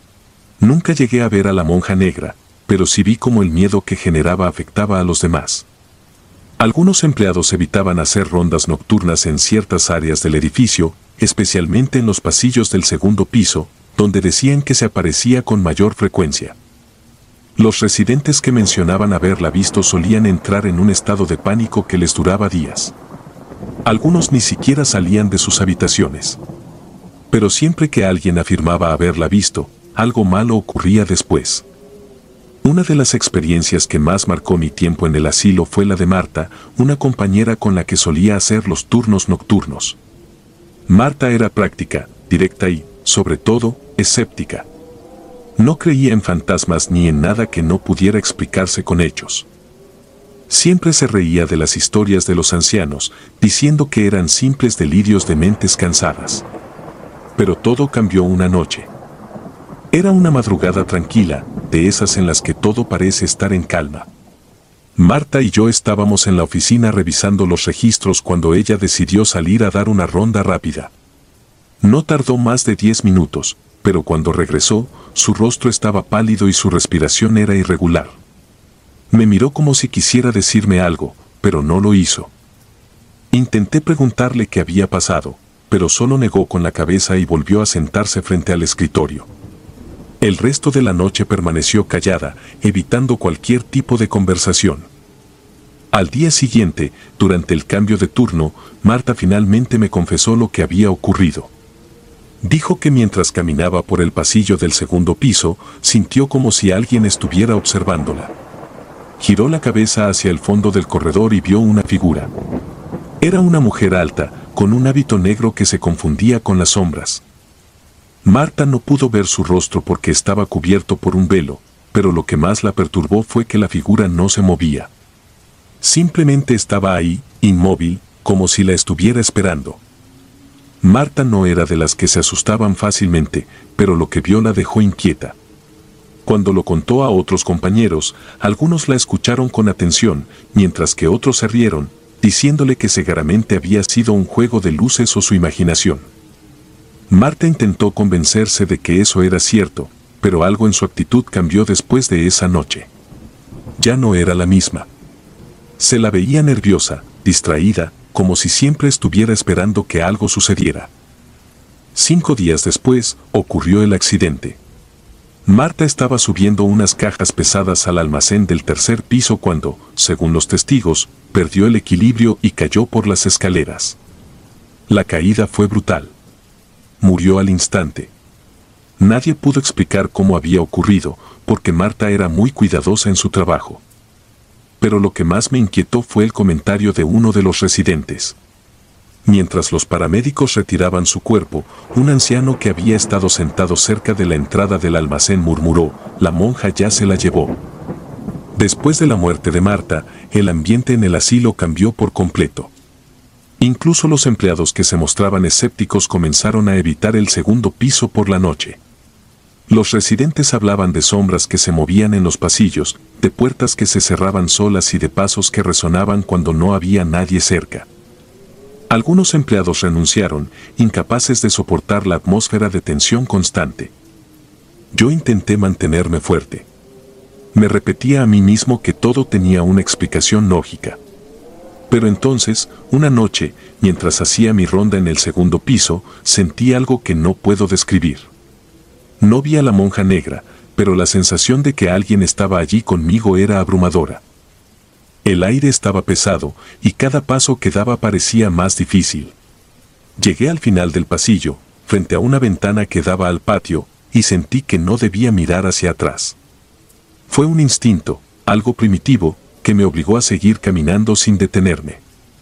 Nunca llegué a ver a la monja negra, pero sí vi cómo el miedo que generaba afectaba a los demás. Algunos empleados evitaban hacer rondas nocturnas en ciertas áreas del edificio, especialmente en los pasillos del segundo piso, donde decían que se aparecía con mayor frecuencia. Los residentes que mencionaban haberla visto solían entrar en un estado de pánico que les duraba días. Algunos ni siquiera salían de sus habitaciones. Pero siempre que alguien afirmaba haberla visto, algo malo ocurría después. Una de las experiencias que más marcó mi tiempo en el asilo fue la de Marta, una compañera con la que solía hacer los turnos nocturnos. Marta era práctica, directa y, sobre todo, escéptica. No creía en fantasmas ni en nada que no pudiera explicarse con hechos. Siempre se reía de las historias de los ancianos, diciendo que eran simples delirios de mentes cansadas. Pero todo cambió una noche. Era una madrugada tranquila, de esas en las que todo parece estar en calma. Marta y yo estábamos en la oficina revisando los registros cuando ella decidió salir a dar una ronda rápida. No tardó más de 10 minutos, pero cuando regresó, su rostro estaba pálido y su respiración era irregular. Me miró como si quisiera decirme algo, pero no lo hizo. Intenté preguntarle qué había pasado, pero solo negó con la cabeza y volvió a sentarse frente al escritorio. El resto de la noche permaneció callada, evitando cualquier tipo de conversación. Al día siguiente, durante el cambio de turno, Marta finalmente me confesó lo que había ocurrido. Dijo que mientras caminaba por el pasillo del segundo piso, sintió como si alguien estuviera observándola. Giró la cabeza hacia el fondo del corredor y vio una figura. Era una mujer alta, con un hábito negro que se confundía con las sombras. Marta no pudo ver su rostro porque estaba cubierto por un velo, pero lo que más la perturbó fue que la figura no se movía. Simplemente estaba ahí, inmóvil, como si la estuviera esperando. Marta no era de las que se asustaban fácilmente, pero lo que vio la dejó inquieta. Cuando lo contó a otros compañeros, algunos la escucharon con atención, mientras que otros se rieron, diciéndole que seguramente había sido un juego de luces o su imaginación. Marta intentó convencerse de que eso era cierto, pero algo en su actitud cambió después de esa noche. Ya no era la misma. Se la veía nerviosa, distraída, como si siempre estuviera esperando que algo sucediera. 5 días después, ocurrió el accidente. Marta estaba subiendo unas cajas pesadas al almacén del 3er piso cuando, según los testigos, perdió el equilibrio y cayó por las escaleras. La caída fue brutal. Murió al instante. Nadie pudo explicar cómo había ocurrido, porque Marta era muy cuidadosa en su trabajo. Pero lo que más me inquietó fue el comentario de uno de los residentes. Mientras los paramédicos retiraban su cuerpo, un anciano que había estado sentado cerca de la entrada del almacén murmuró: «La monja ya se la llevó». Después de la muerte de Marta, el ambiente en el asilo cambió por completo. Incluso los empleados que se mostraban escépticos comenzaron a evitar el 2º piso por la noche. Los residentes hablaban de sombras que se movían en los pasillos, de puertas que se cerraban solas y de pasos que resonaban cuando no había nadie cerca. Algunos empleados renunciaron, incapaces de soportar la atmósfera de tensión constante. Yo intenté mantenerme fuerte. Me repetía a mí mismo que todo tenía una explicación lógica. Pero entonces, una noche, mientras hacía mi ronda en el 2º piso, sentí algo que no puedo describir. No vi a la monja negra, pero la sensación de que alguien estaba allí conmigo era abrumadora. El aire estaba pesado, y cada paso que daba parecía más difícil. Llegué al final del pasillo, frente a una ventana que daba al patio, y sentí que no debía mirar hacia atrás. Fue un instinto, algo primitivo, que me obligó a seguir caminando sin detenerme.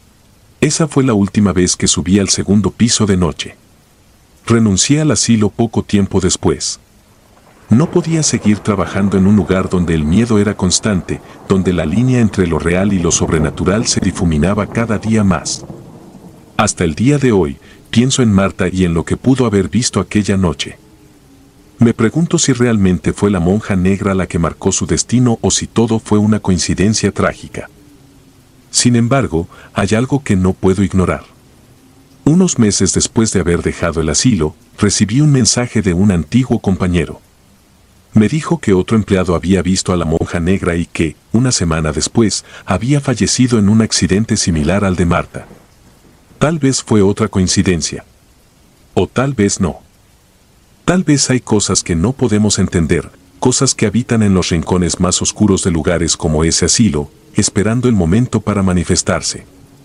Esa fue la última vez que subí al 2º piso de noche. Renuncié al asilo poco tiempo después. No podía seguir trabajando en un lugar donde el miedo era constante, donde la línea entre lo real y lo sobrenatural se difuminaba cada día más. Hasta el día de hoy, pienso en Marta y en lo que pudo haber visto aquella noche. Me pregunto si realmente fue la monja negra la que marcó su destino o si todo fue una coincidencia trágica. Sin embargo, hay algo que no puedo ignorar. Unos meses después de haber dejado el asilo, recibí un mensaje de un antiguo compañero. Me dijo que otro empleado había visto a la monja negra y que, una semana después, había fallecido en un accidente similar al de Marta. Tal vez fue otra coincidencia. O tal vez no. Tal vez hay cosas que no podemos entender, cosas que habitan en los rincones más oscuros de lugares como ese asilo, esperando el momento para manifestarse.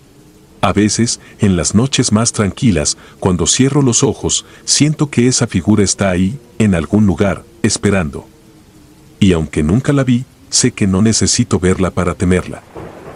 A veces, en las noches más tranquilas, cuando cierro los ojos, siento que esa figura está ahí, en algún lugar, esperando. Y aunque nunca la vi, sé que no necesito verla para temerla.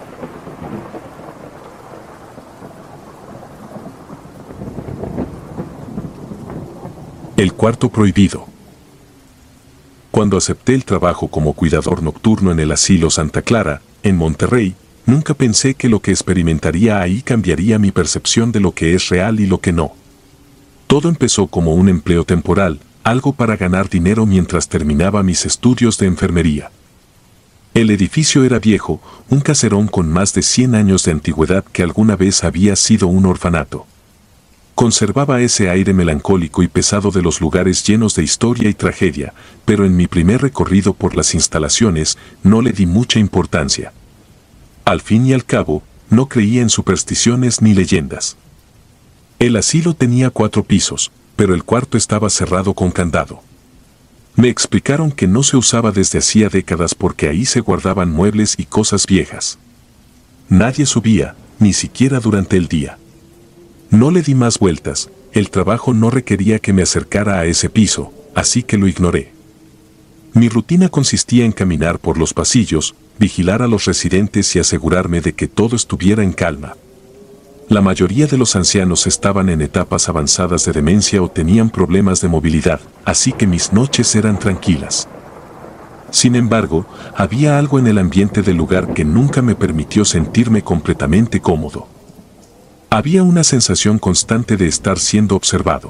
El cuarto prohibido. Cuando acepté el trabajo como cuidador nocturno en el asilo Santa Clara, en Monterrey, nunca pensé que lo que experimentaría ahí cambiaría mi percepción de lo que es real y lo que no. Todo empezó como un empleo temporal, algo para ganar dinero mientras terminaba mis estudios de enfermería. El edificio era viejo, un caserón con más de 100 años de antigüedad que alguna vez había sido un orfanato. Conservaba ese aire melancólico y pesado de los lugares llenos de historia y tragedia, pero en mi primer recorrido por las instalaciones no le di mucha importancia. Al fin y al cabo, no creía en supersticiones ni leyendas. El asilo tenía 4 pisos, pero el cuarto estaba cerrado con candado. Me explicaron que no se usaba desde hacía décadas porque ahí se guardaban muebles y cosas viejas. Nadie subía, ni siquiera durante el día. No le di más vueltas, el trabajo no requería que me acercara a ese piso, así que lo ignoré. Mi rutina consistía en caminar por los pasillos, vigilar a los residentes y asegurarme de que todo estuviera en calma. La mayoría de los ancianos estaban en etapas avanzadas de demencia o tenían problemas de movilidad, así que mis noches eran tranquilas. Sin embargo, había algo en el ambiente del lugar que nunca me permitió sentirme completamente cómodo. Había una sensación constante de estar siendo observado.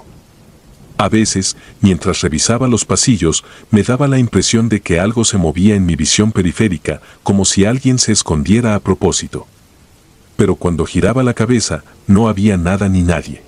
A veces, mientras revisaba los pasillos, me daba la impresión de que algo se movía en mi visión periférica, como si alguien se escondiera a propósito. Pero cuando giraba la cabeza, no había nada ni nadie.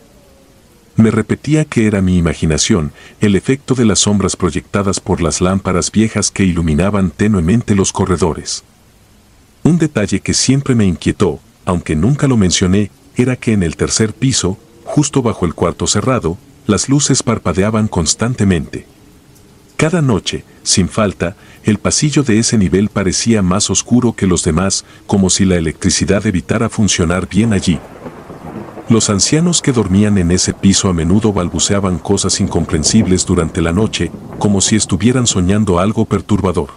Me repetía que era mi imaginación, el efecto de las sombras proyectadas por las lámparas viejas que iluminaban tenuemente los corredores. Un detalle que siempre me inquietó, aunque nunca lo mencioné, era que en el tercer piso, justo bajo el cuarto cerrado, las luces parpadeaban constantemente. Cada noche, sin falta, el pasillo de ese nivel parecía más oscuro que los demás, como si la electricidad evitara funcionar bien allí. Los ancianos que dormían en ese piso a menudo balbuceaban cosas incomprensibles durante la noche, como si estuvieran soñando algo perturbador.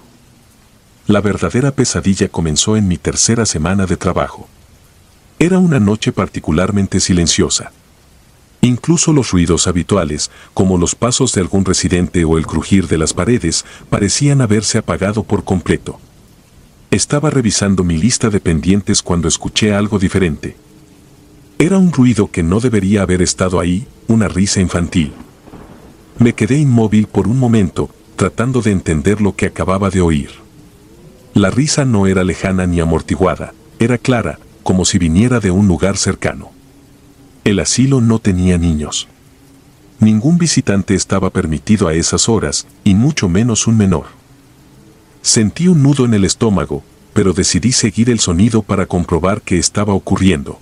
La verdadera pesadilla comenzó en mi tercera semana de trabajo. Era una noche particularmente silenciosa. Incluso los ruidos habituales, como los pasos de algún residente o el crujir de las paredes, parecían haberse apagado por completo. Estaba revisando mi lista de pendientes cuando escuché algo diferente. Era un ruido que no debería haber estado ahí, una risa infantil. Me quedé inmóvil por un momento, tratando de entender lo que acababa de oír. La risa no era lejana ni amortiguada, era clara, como si viniera de un lugar cercano. El asilo no tenía niños. Ningún visitante estaba permitido a esas horas, y mucho menos un menor. Sentí un nudo en el estómago, pero decidí seguir el sonido para comprobar qué estaba ocurriendo.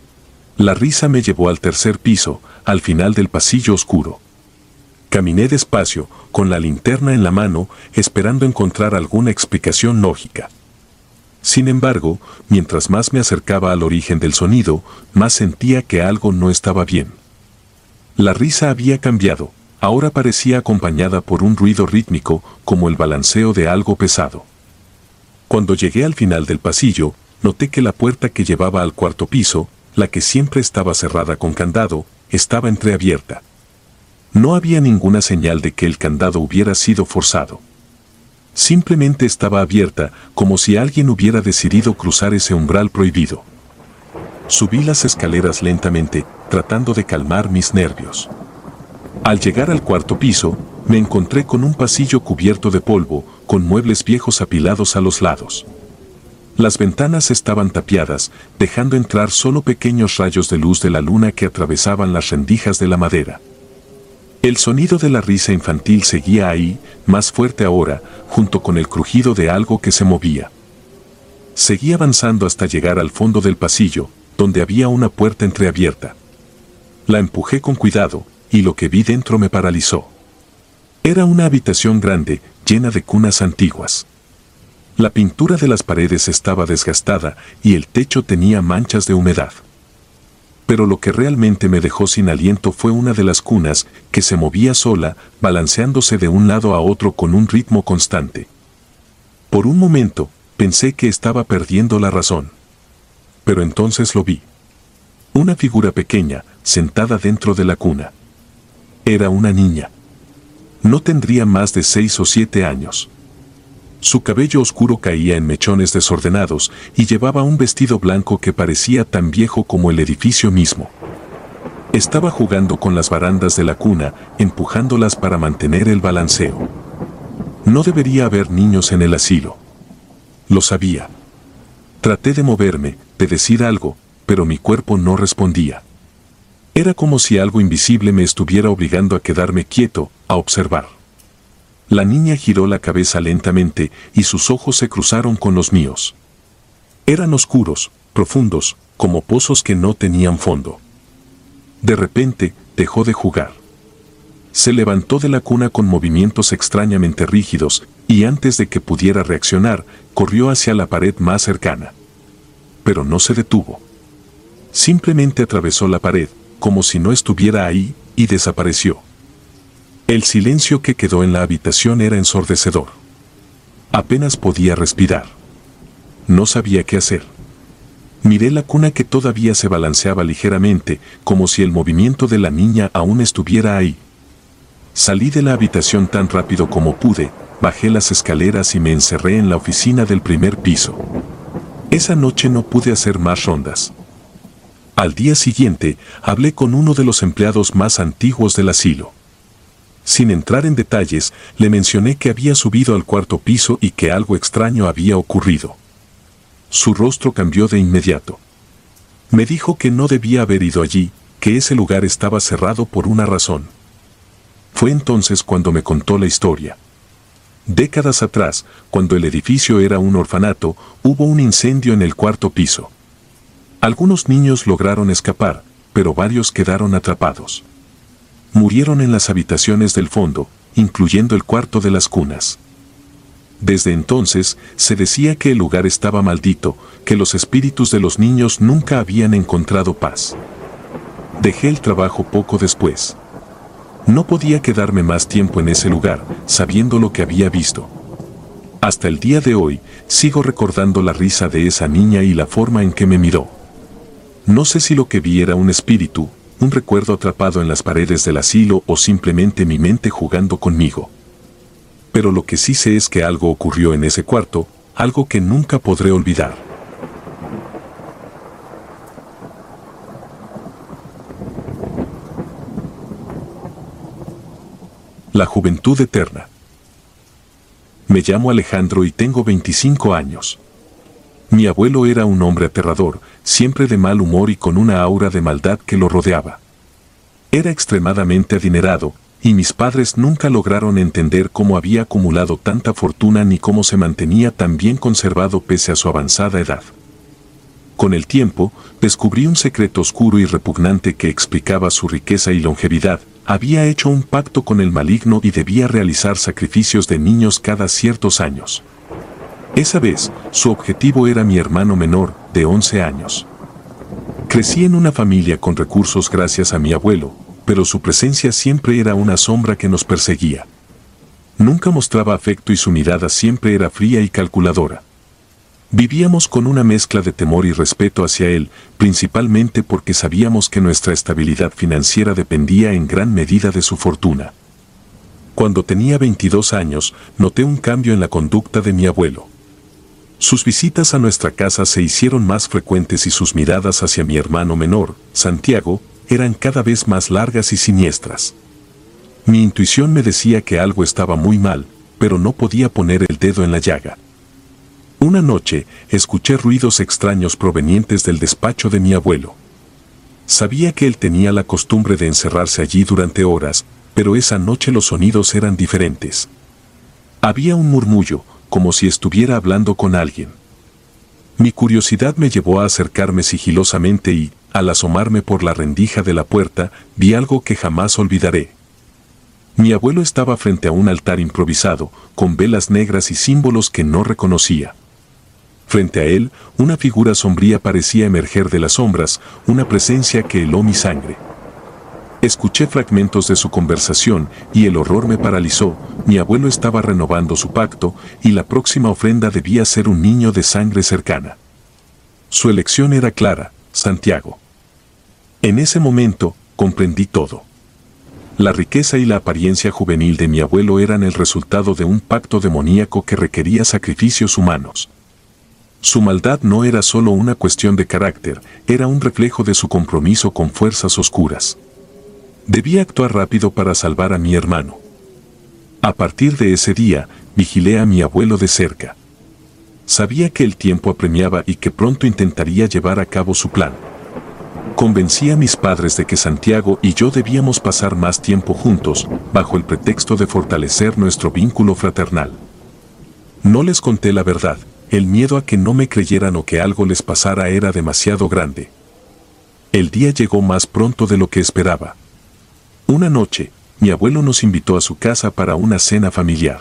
La risa me llevó al tercer piso, al final del pasillo oscuro. Caminé despacio, con la linterna en la mano, esperando encontrar alguna explicación lógica. Sin embargo, mientras más me acercaba al origen del sonido, más sentía que algo no estaba bien. La risa había cambiado, ahora parecía acompañada por un ruido rítmico, como el balanceo de algo pesado. Cuando llegué al final del pasillo, noté que la puerta que llevaba al cuarto piso, la que siempre estaba cerrada con candado, estaba entreabierta. No había ninguna señal de que el candado hubiera sido forzado. Simplemente estaba abierta, como si alguien hubiera decidido cruzar ese umbral prohibido. Subí las escaleras lentamente, tratando de calmar mis nervios. Al llegar al cuarto piso, me encontré con un pasillo cubierto de polvo, con muebles viejos apilados a los lados. Las ventanas estaban tapiadas, dejando entrar solo pequeños rayos de luz de la luna que atravesaban las rendijas de la madera. El sonido de la risa infantil seguía ahí, más fuerte ahora, junto con el crujido de algo que se movía. Seguí avanzando hasta llegar al fondo del pasillo, donde había una puerta entreabierta. La empujé con cuidado, y lo que vi dentro me paralizó. Era una habitación grande, llena de cunas antiguas. La pintura de las paredes estaba desgastada y el techo tenía manchas de humedad. Pero lo que realmente me dejó sin aliento fue una de las cunas, que se movía sola, balanceándose de un lado a otro con un ritmo constante. Por un momento, pensé que estaba perdiendo la razón. Pero entonces lo vi. Una figura pequeña, sentada dentro de la cuna. Era una niña. No tendría más de 6 o 7 años. Su cabello oscuro caía en mechones desordenados y llevaba un vestido blanco que parecía tan viejo como el edificio mismo. Estaba jugando con las barandas de la cuna, empujándolas para mantener el balanceo. No debería haber niños en el asilo. Lo sabía. Traté de moverme, de decir algo, pero mi cuerpo no respondía. Era como si algo invisible me estuviera obligando a quedarme quieto, a observar. La niña giró la cabeza lentamente y sus ojos se cruzaron con los míos. Eran oscuros, profundos, como pozos que no tenían fondo. De repente, dejó de jugar. Se levantó de la cuna con movimientos extrañamente rígidos y antes de que pudiera reaccionar, corrió hacia la pared más cercana. Pero no se detuvo. Simplemente atravesó la pared, como si no estuviera ahí, y desapareció. El silencio que quedó en la habitación era ensordecedor. Apenas podía respirar. No sabía qué hacer. Miré la cuna que todavía se balanceaba ligeramente, como si el movimiento de la niña aún estuviera ahí. Salí de la habitación tan rápido como pude, bajé las escaleras y me encerré en la oficina del primer piso. Esa noche no pude hacer más rondas. Al día siguiente, hablé con uno de los empleados más antiguos del asilo. Sin entrar en detalles, le mencioné que había subido al cuarto piso y que algo extraño había ocurrido. Su rostro cambió de inmediato. Me dijo que no debía haber ido allí, que ese lugar estaba cerrado por una razón. Fue entonces cuando me contó la historia. Décadas atrás, cuando el edificio era un orfanato, hubo un incendio en el cuarto piso. Algunos niños lograron escapar, pero varios quedaron atrapados. Murieron en las habitaciones del fondo, incluyendo el cuarto de las cunas. Desde entonces, se decía que el lugar estaba maldito, que los espíritus de los niños nunca habían encontrado paz. Dejé el trabajo poco después. No podía quedarme más tiempo en ese lugar, sabiendo lo que había visto. Hasta el día de hoy, sigo recordando la risa de esa niña y la forma en que me miró. No sé si lo que vi era un espíritu, un recuerdo atrapado en las paredes del asilo o simplemente mi mente jugando conmigo. Pero lo que sí sé es que algo ocurrió en ese cuarto, algo que nunca podré olvidar. La juventud eterna. Me llamo Alejandro y tengo 25 años. Mi abuelo era un hombre aterrador, siempre de mal humor y con una aura de maldad que lo rodeaba. Era extremadamente adinerado, y mis padres nunca lograron entender cómo había acumulado tanta fortuna ni cómo se mantenía tan bien conservado pese a su avanzada edad. Con el tiempo, descubrí un secreto oscuro y repugnante que explicaba su riqueza y longevidad. Había hecho un pacto con el maligno y debía realizar sacrificios de niños cada ciertos años. Esa vez, su objetivo era mi hermano menor, de 11 años. Crecí en una familia con recursos gracias a mi abuelo, pero su presencia siempre era una sombra que nos perseguía. Nunca mostraba afecto y su mirada siempre era fría y calculadora. Vivíamos con una mezcla de temor y respeto hacia él, principalmente porque sabíamos que nuestra estabilidad financiera dependía en gran medida de su fortuna. Cuando tenía 22 años, noté un cambio en la conducta de mi abuelo. Sus visitas a nuestra casa se hicieron más frecuentes y sus miradas hacia mi hermano menor, Santiago, eran cada vez más largas y siniestras. Mi intuición me decía que algo estaba muy mal, pero no podía poner el dedo en la llaga. Una noche, escuché ruidos extraños provenientes del despacho de mi abuelo. Sabía que él tenía la costumbre de encerrarse allí durante horas, pero esa noche los sonidos eran diferentes. Había un murmullo, como si estuviera hablando con alguien. Mi curiosidad me llevó a acercarme sigilosamente y, al asomarme por la rendija de la puerta, vi algo que jamás olvidaré. Mi abuelo estaba frente a un altar improvisado, con velas negras y símbolos que no reconocía. Frente a él, una figura sombría parecía emerger de las sombras, una presencia que heló mi sangre. Escuché fragmentos de su conversación y el horror me paralizó. Mi abuelo estaba renovando su pacto y la próxima ofrenda debía ser un niño de sangre cercana. Su elección era clara, Santiago. En ese momento, comprendí todo. La riqueza y la apariencia juvenil de mi abuelo eran el resultado de un pacto demoníaco que requería sacrificios humanos. Su maldad no era solo una cuestión de carácter, era un reflejo de su compromiso con fuerzas oscuras. Debía actuar rápido para salvar a mi hermano. A partir de ese día, vigilé a mi abuelo de cerca. Sabía que el tiempo apremiaba y que pronto intentaría llevar a cabo su plan. Convencí a mis padres de que Santiago y yo debíamos pasar más tiempo juntos, bajo el pretexto de fortalecer nuestro vínculo fraternal. No les conté la verdad, el miedo a que no me creyeran o que algo les pasara era demasiado grande. El día llegó más pronto de lo que esperaba. Una noche, mi abuelo nos invitó a su casa para una cena familiar.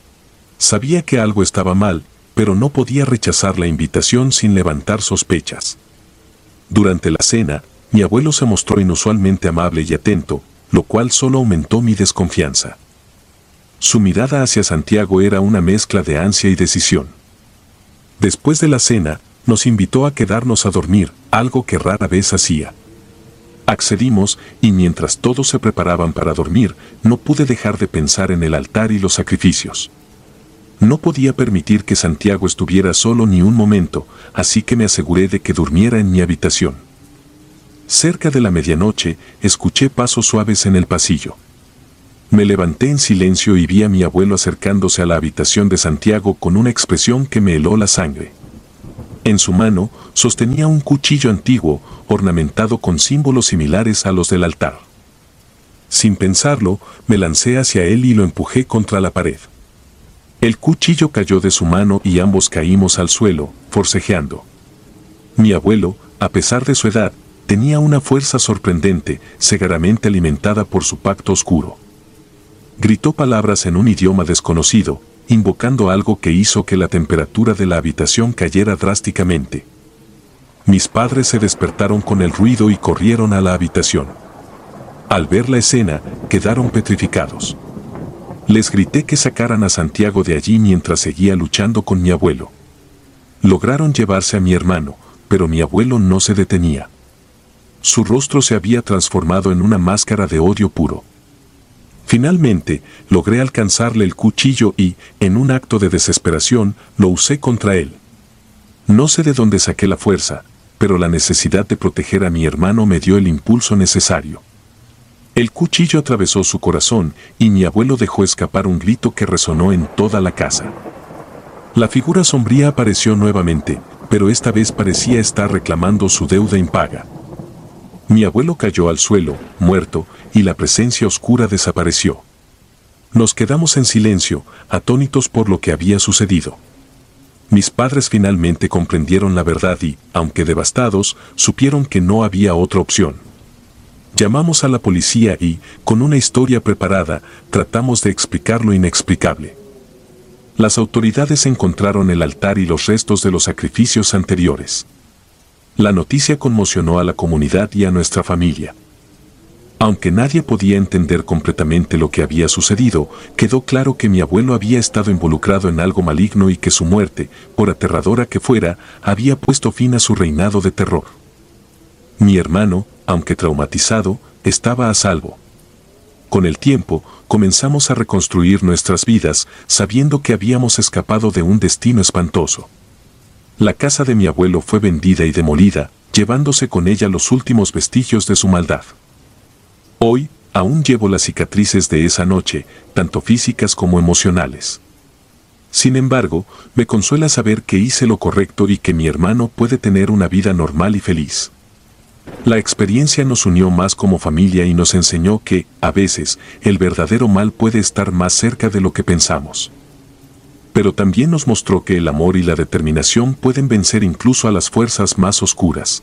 Sabía que algo estaba mal, pero no podía rechazar la invitación sin levantar sospechas. Durante la cena, mi abuelo se mostró inusualmente amable y atento, lo cual solo aumentó mi desconfianza. Su mirada hacia Santiago era una mezcla de ansia y decisión. Después de la cena, nos invitó a quedarnos a dormir, algo que rara vez hacía. Accedimos, y mientras todos se preparaban para dormir, no pude dejar de pensar en el altar y los sacrificios. No podía permitir que Santiago estuviera solo ni un momento, así que me aseguré de que durmiera en mi habitación. Cerca de la medianoche, escuché pasos suaves en el pasillo. Me levanté en silencio y vi a mi abuelo acercándose a la habitación de Santiago con una expresión que me heló la sangre. En su mano, sostenía un cuchillo antiguo, ornamentado con símbolos similares a los del altar. Sin pensarlo, me lancé hacia él y lo empujé contra la pared. El cuchillo cayó de su mano y ambos caímos al suelo, forcejeando. Mi abuelo, a pesar de su edad, tenía una fuerza sorprendente, cegaramente alimentada por su pacto oscuro. Gritó palabras en un idioma desconocido, invocando algo que hizo que la temperatura de la habitación cayera drásticamente. Mis padres se despertaron con el ruido y corrieron a la habitación. Al ver la escena, quedaron petrificados. Les grité que sacaran a Santiago de allí mientras seguía luchando con mi abuelo. Lograron llevarse a mi hermano, pero mi abuelo no se detenía. Su rostro se había transformado en una máscara de odio puro. Finalmente, logré alcanzarle el cuchillo y, en un acto de desesperación, lo usé contra él. No sé de dónde saqué la fuerza, pero la necesidad de proteger a mi hermano me dio el impulso necesario. El cuchillo atravesó su corazón y mi abuelo dejó escapar un grito que resonó en toda la casa. La figura sombría apareció nuevamente, pero esta vez parecía estar reclamando su deuda impaga. Mi abuelo cayó al suelo, muerto, y la presencia oscura desapareció. Nos quedamos en silencio, atónitos por lo que había sucedido. Mis padres finalmente comprendieron la verdad y, aunque devastados, supieron que no había otra opción. Llamamos a la policía y, con una historia preparada, tratamos de explicar lo inexplicable. Las autoridades encontraron el altar y los restos de los sacrificios anteriores. La noticia conmocionó a la comunidad y a nuestra familia. Aunque nadie podía entender completamente lo que había sucedido, quedó claro que mi abuelo había estado involucrado en algo maligno y que su muerte, por aterradora que fuera, había puesto fin a su reinado de terror. Mi hermano, aunque traumatizado, estaba a salvo. Con el tiempo, comenzamos a reconstruir nuestras vidas, sabiendo que habíamos escapado de un destino espantoso. La casa de mi abuelo fue vendida y demolida, llevándose con ella los últimos vestigios de su maldad. Hoy, aún llevo las cicatrices de esa noche, tanto físicas como emocionales. Sin embargo, me consuela saber que hice lo correcto y que mi hermano puede tener una vida normal y feliz. La experiencia nos unió más como familia y nos enseñó que, a veces, el verdadero mal puede estar más cerca de lo que pensamos. Pero también nos mostró que el amor y la determinación pueden vencer incluso a las fuerzas más oscuras.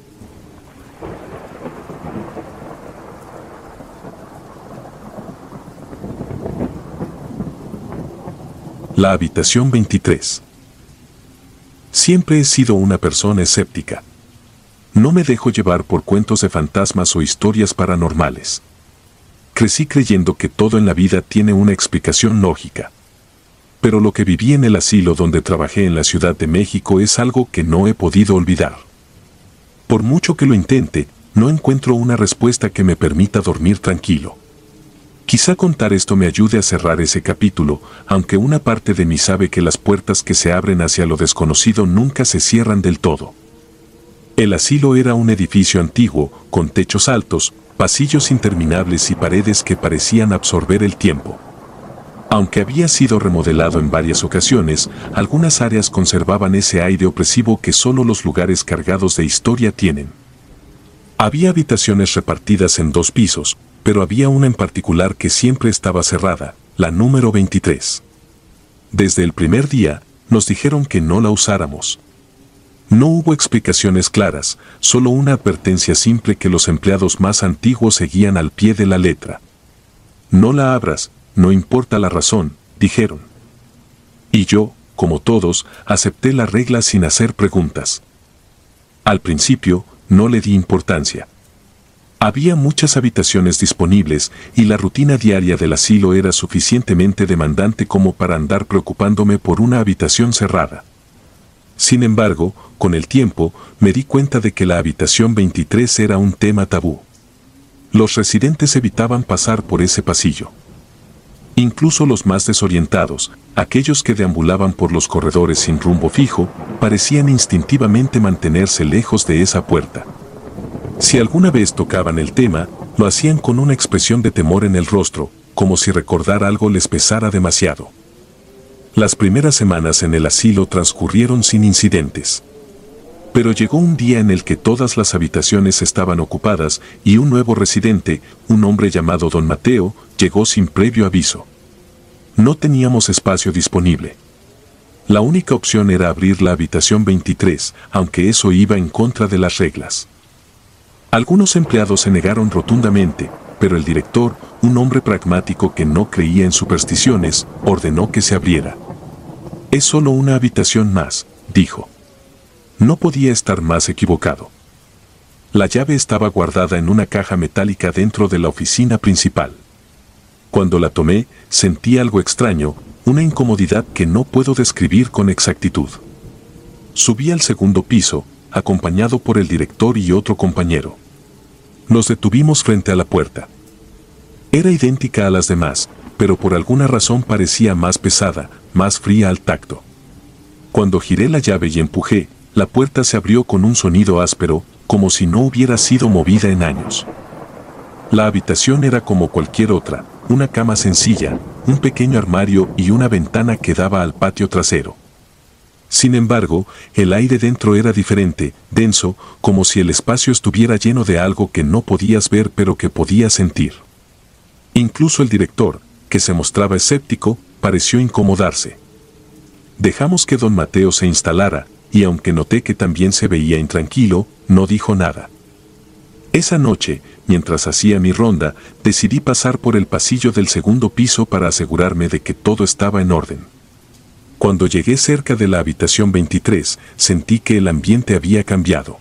La habitación 23. Siempre he sido una persona escéptica. No me dejo llevar por cuentos de fantasmas o historias paranormales. Crecí creyendo que todo en la vida tiene una explicación lógica. Pero lo que viví en el asilo donde trabajé en la Ciudad de México es algo que no he podido olvidar. Por mucho que lo intente, no encuentro una respuesta que me permita dormir tranquilo. Quizá contar esto me ayude a cerrar ese capítulo, aunque una parte de mí sabe que las puertas que se abren hacia lo desconocido nunca se cierran del todo. El asilo era un edificio antiguo, con techos altos, pasillos interminables y paredes que parecían absorber el tiempo. Aunque había sido remodelado en varias ocasiones, algunas áreas conservaban ese aire opresivo que solo los lugares cargados de historia tienen. Había habitaciones repartidas en 2 pisos, pero había una en particular que siempre estaba cerrada, la número 23. Desde el primer día, nos dijeron que no la usáramos. No hubo explicaciones claras, solo una advertencia simple que los empleados más antiguos seguían al pie de la letra. No la abras, no importa la razón, dijeron. Y yo, como todos, acepté la regla sin hacer preguntas. Al principio, no le di importancia. Había muchas habitaciones disponibles y la rutina diaria del asilo era suficientemente demandante como para andar preocupándome por una habitación cerrada. Sin embargo, con el tiempo, me di cuenta de que la habitación 23 era un tema tabú. Los residentes evitaban pasar por ese pasillo. Incluso los más desorientados, aquellos que deambulaban por los corredores sin rumbo fijo, parecían instintivamente mantenerse lejos de esa puerta. Si alguna vez tocaban el tema, lo hacían con una expresión de temor en el rostro, como si recordar algo les pesara demasiado. Las primeras semanas en el asilo transcurrieron sin incidentes. Pero llegó un día en el que todas las habitaciones estaban ocupadas y un nuevo residente, un hombre llamado Don Mateo, llegó sin previo aviso. No teníamos espacio disponible. La única opción era abrir la habitación 23, aunque eso iba en contra de las reglas. Algunos empleados se negaron rotundamente, pero el director, un hombre pragmático que no creía en supersticiones, ordenó que se abriera. «Es solo una habitación más», dijo. No podía estar más equivocado. La llave estaba guardada en una caja metálica dentro de la oficina principal. Cuando la tomé, sentí algo extraño, una incomodidad que no puedo describir con exactitud. Subí al segundo piso, acompañado por el director y otro compañero. Nos detuvimos frente a la puerta. Era idéntica a las demás, pero por alguna razón parecía más pesada, más fría al tacto. Cuando giré la llave y empujé, la puerta se abrió con un sonido áspero, como si no hubiera sido movida en años. La habitación era como cualquier otra, una cama sencilla, un pequeño armario y una ventana que daba al patio trasero. Sin embargo, el aire dentro era diferente, denso, como si el espacio estuviera lleno de algo que no podías ver pero que podías sentir. Incluso el director, que se mostraba escéptico, pareció incomodarse. Dejamos que don Mateo se instalara, y aunque noté que también se veía intranquilo, no dijo nada. Esa noche, mientras hacía mi ronda, decidí pasar por el pasillo del segundo piso para asegurarme de que todo estaba en orden. Cuando llegué cerca de la habitación 23, sentí que el ambiente había cambiado.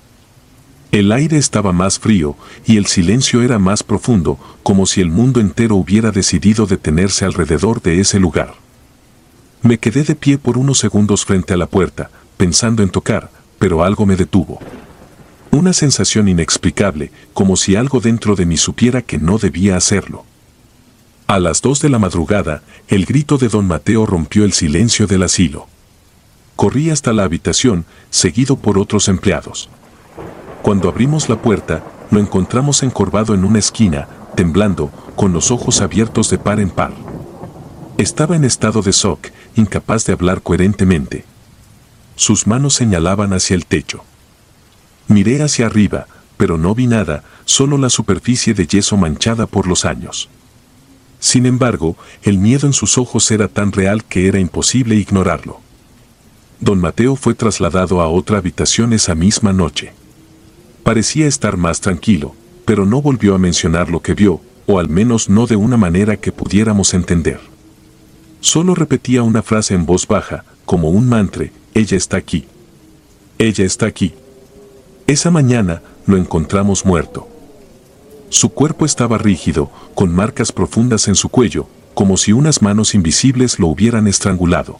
El aire estaba más frío y el silencio era más profundo, como si el mundo entero hubiera decidido detenerse alrededor de ese lugar. Me quedé de pie por unos segundos frente a la puerta, pensando en tocar, pero algo me detuvo. Una sensación inexplicable, como si algo dentro de mí supiera que no debía hacerlo. A las 2 de la madrugada, el grito de don Mateo rompió el silencio del asilo. Corrí hasta la habitación, seguido por otros empleados. Cuando abrimos la puerta, lo encontramos encorvado en una esquina, temblando, con los ojos abiertos de par en par. Estaba en estado de shock, incapaz de hablar coherentemente. Sus manos señalaban hacia el techo. Miré hacia arriba, pero no vi nada, solo la superficie de yeso manchada por los años. Sin embargo, el miedo en sus ojos era tan real que era imposible ignorarlo. Don Mateo fue trasladado a otra habitación esa misma noche. Parecía estar más tranquilo, pero no volvió a mencionar lo que vio, o al menos no de una manera que pudiéramos entender. Solo repetía una frase en voz baja, como un mantra: «Ella está aquí. Ella está aquí». Esa mañana, lo encontramos muerto. Su cuerpo estaba rígido, con marcas profundas en su cuello, como si unas manos invisibles lo hubieran estrangulado.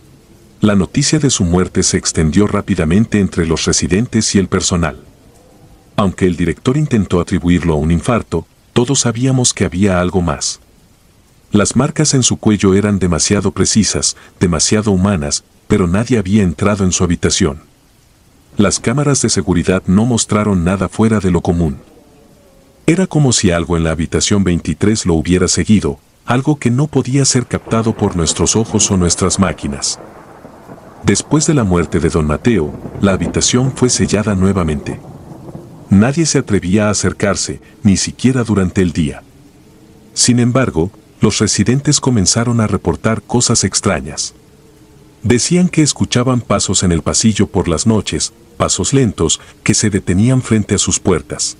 La noticia de su muerte se extendió rápidamente entre los residentes y el personal. Aunque el director intentó atribuirlo a un infarto, todos sabíamos que había algo más. Las marcas en su cuello eran demasiado precisas, demasiado humanas, pero nadie había entrado en su habitación. Las cámaras de seguridad no mostraron nada fuera de lo común. Era como si algo en la habitación 23 lo hubiera seguido, algo que no podía ser captado por nuestros ojos o nuestras máquinas. Después de la muerte de don Mateo, la habitación fue sellada nuevamente. Nadie se atrevía a acercarse, ni siquiera durante el día. Sin embargo, los residentes comenzaron a reportar cosas extrañas. Decían que escuchaban pasos en el pasillo por las noches, pasos lentos que se detenían frente a sus puertas.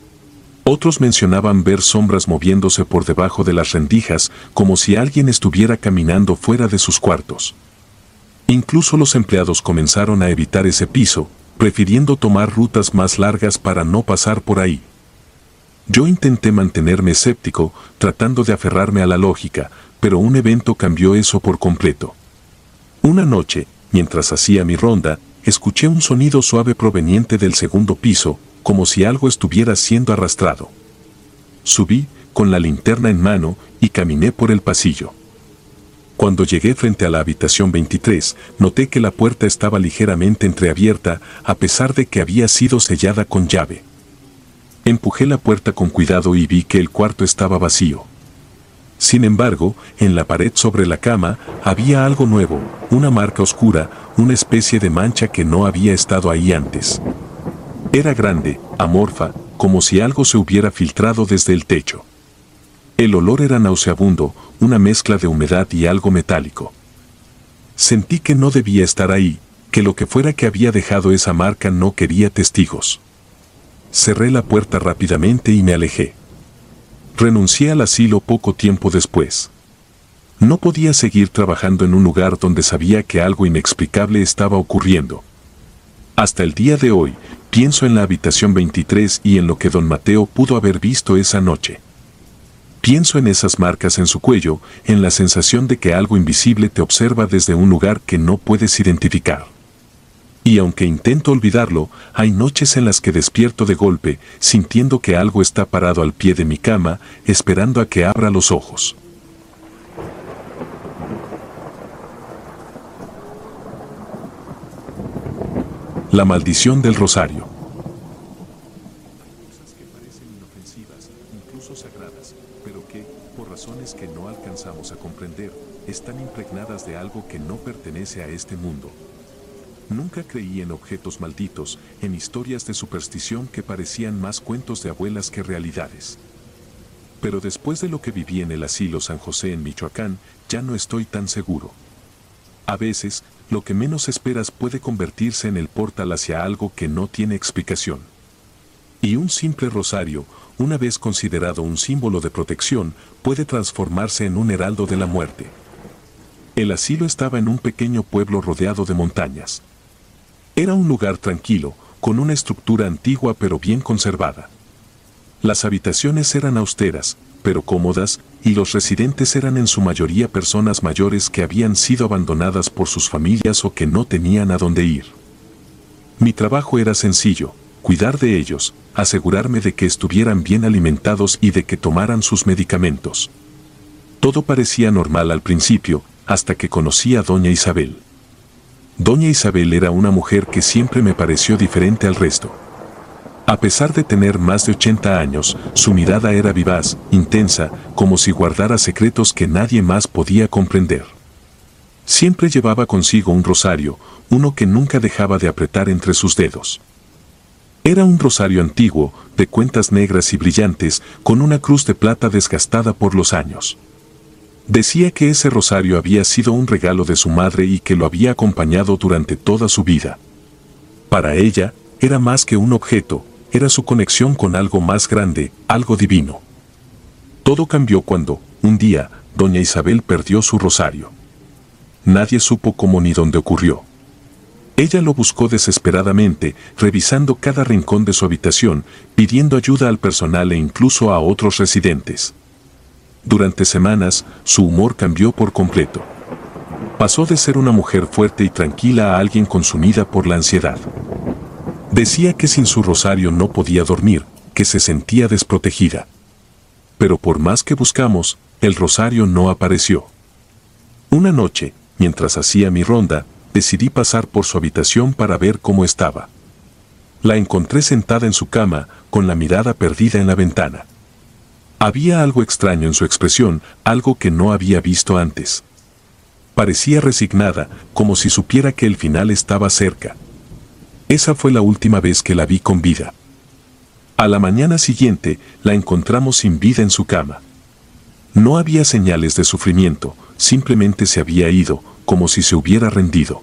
Otros mencionaban ver sombras moviéndose por debajo de las rendijas, como si alguien estuviera caminando fuera de sus cuartos. Incluso los empleados comenzaron a evitar ese piso, prefiriendo tomar rutas más largas para no pasar por ahí. Yo intenté mantenerme escéptico, tratando de aferrarme a la lógica, pero un evento cambió eso por completo. Una noche, mientras hacía mi ronda, escuché un sonido suave proveniente del segundo piso, como si algo estuviera siendo arrastrado. Subí, con la linterna en mano, y caminé por el pasillo. Cuando llegué frente a la habitación 23, noté que la puerta estaba ligeramente entreabierta, a pesar de que había sido sellada con llave. Empujé la puerta con cuidado y vi que el cuarto estaba vacío. Sin embargo, en la pared sobre la cama había algo nuevo, una marca oscura, una especie de mancha que no había estado ahí antes. Era grande, amorfa, como si algo se hubiera filtrado desde el techo. El olor era nauseabundo, una mezcla de humedad y algo metálico. Sentí que no debía estar ahí, que lo que fuera que había dejado esa marca no quería testigos. Cerré la puerta rápidamente y me alejé. Renuncié al asilo poco tiempo después. No podía seguir trabajando en un lugar donde sabía que algo inexplicable estaba ocurriendo. Hasta el día de hoy, pienso en la habitación 23 y en lo que don Mateo pudo haber visto esa noche. Pienso en esas marcas en su cuello, en la sensación de que algo invisible te observa desde un lugar que no puedes identificar. Y aunque intento olvidarlo, hay noches en las que despierto de golpe, sintiendo que algo está parado al pie de mi cama, esperando a que abra los ojos. La maldición del rosario. Hay cosas que parecen inofensivas, incluso sagradas, pero que, por razones que no alcanzamos a comprender, están impregnadas de algo que no pertenece a este mundo. Nunca creí en objetos malditos, en historias de superstición que parecían más cuentos de abuelas que realidades. Pero después de lo que viví en el asilo San José en Michoacán, ya no estoy tan seguro. A veces, lo que menos esperas puede convertirse en el portal hacia algo que no tiene explicación. Y un simple rosario, una vez considerado un símbolo de protección, puede transformarse en un heraldo de la muerte. El asilo estaba en un pequeño pueblo rodeado de montañas. Era un lugar tranquilo, con una estructura antigua pero bien conservada. Las habitaciones eran austeras, pero cómodas, y los residentes eran en su mayoría personas mayores que habían sido abandonadas por sus familias o que no tenían a dónde ir. Mi trabajo era sencillo, cuidar de ellos, asegurarme de que estuvieran bien alimentados y de que tomaran sus medicamentos. Todo parecía normal al principio, hasta que conocí a doña Isabel. Doña Isabel era una mujer que siempre me pareció diferente al resto. A pesar de tener más de 80 años, su mirada era vivaz, intensa, como si guardara secretos que nadie más podía comprender. Siempre llevaba consigo un rosario, uno que nunca dejaba de apretar entre sus dedos. Era un rosario antiguo, de cuentas negras y brillantes, con una cruz de plata desgastada por los años. Decía que ese rosario había sido un regalo de su madre y que lo había acompañado durante toda su vida. Para ella, era más que un objeto, era su conexión con algo más grande, algo divino. Todo cambió cuando, un día, doña Isabel perdió su rosario. Nadie supo cómo ni dónde ocurrió. Ella lo buscó desesperadamente, revisando cada rincón de su habitación, pidiendo ayuda al personal e incluso a otros residentes. Durante semanas, su humor cambió por completo. Pasó de ser una mujer fuerte y tranquila a alguien consumida por la ansiedad. Decía que sin su rosario no podía dormir, que se sentía desprotegida. Pero por más que buscamos, el rosario no apareció. Una noche, mientras hacía mi ronda, decidí pasar por su habitación para ver cómo estaba. La encontré sentada en su cama, con la mirada perdida en la ventana. Había algo extraño en su expresión, algo que no había visto antes. Parecía resignada, como si supiera que el final estaba cerca. Esa fue la última vez que la vi con vida. A la mañana siguiente, la encontramos sin vida en su cama. No había señales de sufrimiento, simplemente se había ido, como si se hubiera rendido.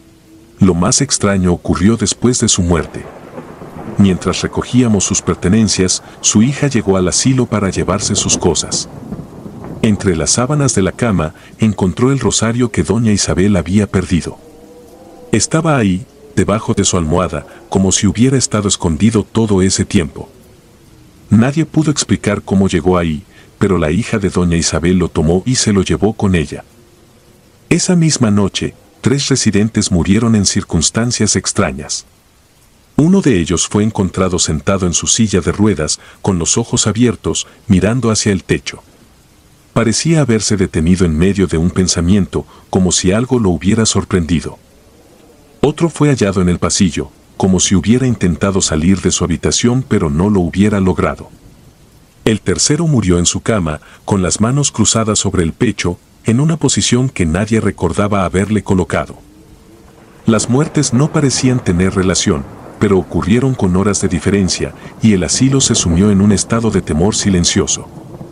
Lo más extraño ocurrió después de su muerte. Mientras recogíamos sus pertenencias, su hija llegó al asilo para llevarse sus cosas. Entre las sábanas de la cama, encontró el rosario que doña Isabel había perdido. Estaba ahí, debajo de su almohada, como si hubiera estado escondido todo ese tiempo. Nadie pudo explicar cómo llegó ahí, pero la hija de doña Isabel lo tomó y se lo llevó con ella. Esa misma noche, 3 residentes murieron en circunstancias extrañas. Uno de ellos fue encontrado sentado en su silla de ruedas, con los ojos abiertos, mirando hacia el techo. Parecía haberse detenido en medio de un pensamiento, como si algo lo hubiera sorprendido. Otro fue hallado en el pasillo, como si hubiera intentado salir de su habitación pero no lo hubiera logrado. El tercero murió en su cama, con las manos cruzadas sobre el pecho, en una posición que nadie recordaba haberle colocado. Las muertes no parecían tener relación, pero ocurrieron con horas de diferencia, y el asilo se sumió en un estado de temor silencioso.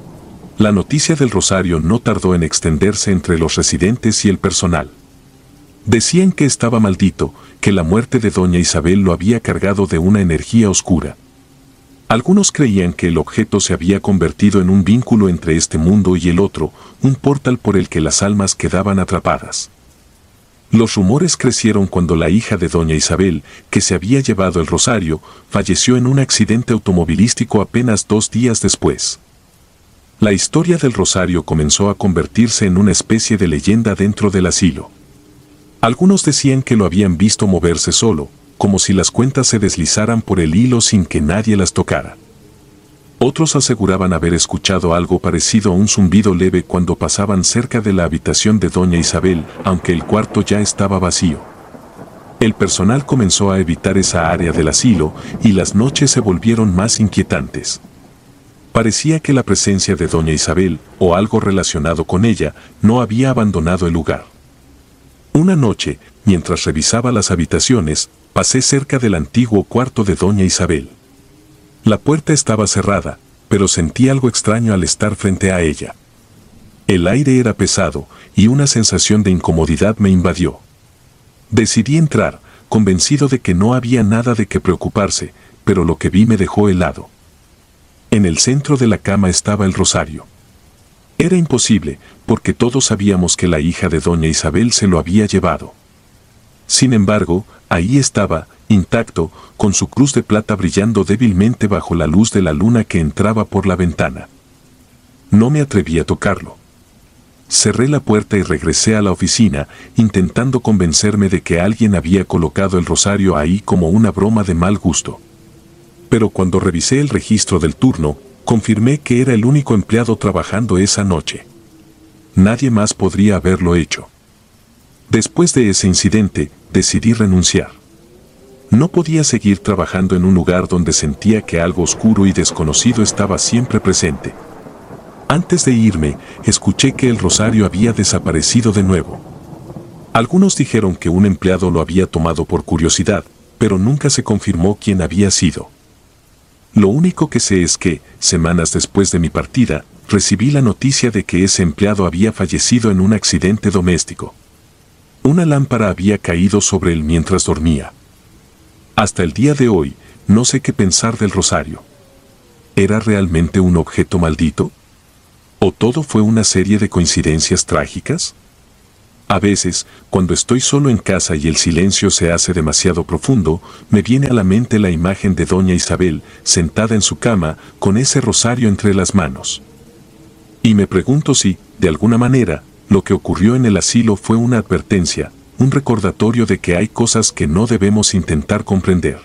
La noticia del rosario no tardó en extenderse entre los residentes y el personal. Decían que estaba maldito, que la muerte de doña Isabel lo había cargado de una energía oscura. Algunos creían que el objeto se había convertido en un vínculo entre este mundo y el otro, un portal por el que las almas quedaban atrapadas. Los rumores crecieron cuando la hija de doña Isabel, que se había llevado el rosario, falleció en un accidente automovilístico apenas 2 días después. La historia del rosario comenzó a convertirse en una especie de leyenda dentro del asilo. Algunos decían que lo habían visto moverse solo, como si las cuentas se deslizaran por el hilo sin que nadie las tocara. Otros aseguraban haber escuchado algo parecido a un zumbido leve cuando pasaban cerca de la habitación de doña Isabel, aunque el cuarto ya estaba vacío. El personal comenzó a evitar esa área del asilo y las noches se volvieron más inquietantes. Parecía que la presencia de doña Isabel, o algo relacionado con ella, no había abandonado el lugar. Una noche, mientras revisaba las habitaciones, pasé cerca del antiguo cuarto de doña Isabel. La puerta estaba cerrada, pero sentí algo extraño al estar frente a ella. El aire era pesado, y una sensación de incomodidad me invadió. Decidí entrar, convencido de que no había nada de qué preocuparse, pero lo que vi me dejó helado. En el centro de la cama estaba el rosario. Era imposible, porque todos sabíamos que la hija de doña Isabel se lo había llevado. Sin embargo, ahí estaba, intacto, con su cruz de plata brillando débilmente bajo la luz de la luna que entraba por la ventana. No me atreví a tocarlo. Cerré la puerta y regresé a la oficina, intentando convencerme de que alguien había colocado el rosario ahí como una broma de mal gusto. Pero cuando revisé el registro del turno, confirmé que era el único empleado trabajando esa noche. Nadie más podría haberlo hecho. Después de ese incidente, decidí renunciar. No podía seguir trabajando en un lugar donde sentía que algo oscuro y desconocido estaba siempre presente. Antes de irme, escuché que el rosario había desaparecido de nuevo. Algunos dijeron que un empleado lo había tomado por curiosidad, pero nunca se confirmó quién había sido. Lo único que sé es que, semanas después de mi partida, recibí la noticia de que ese empleado había fallecido en un accidente doméstico. Una lámpara había caído sobre él mientras dormía. Hasta el día de hoy, no sé qué pensar del rosario. ¿Era realmente un objeto maldito? ¿O todo fue una serie de coincidencias trágicas? A veces, cuando estoy solo en casa y el silencio se hace demasiado profundo, me viene a la mente la imagen de doña Isabel, sentada en su cama, con ese rosario entre las manos. Y me pregunto si, de alguna manera, lo que ocurrió en el asilo fue una advertencia, un recordatorio de que hay cosas que no debemos intentar comprender.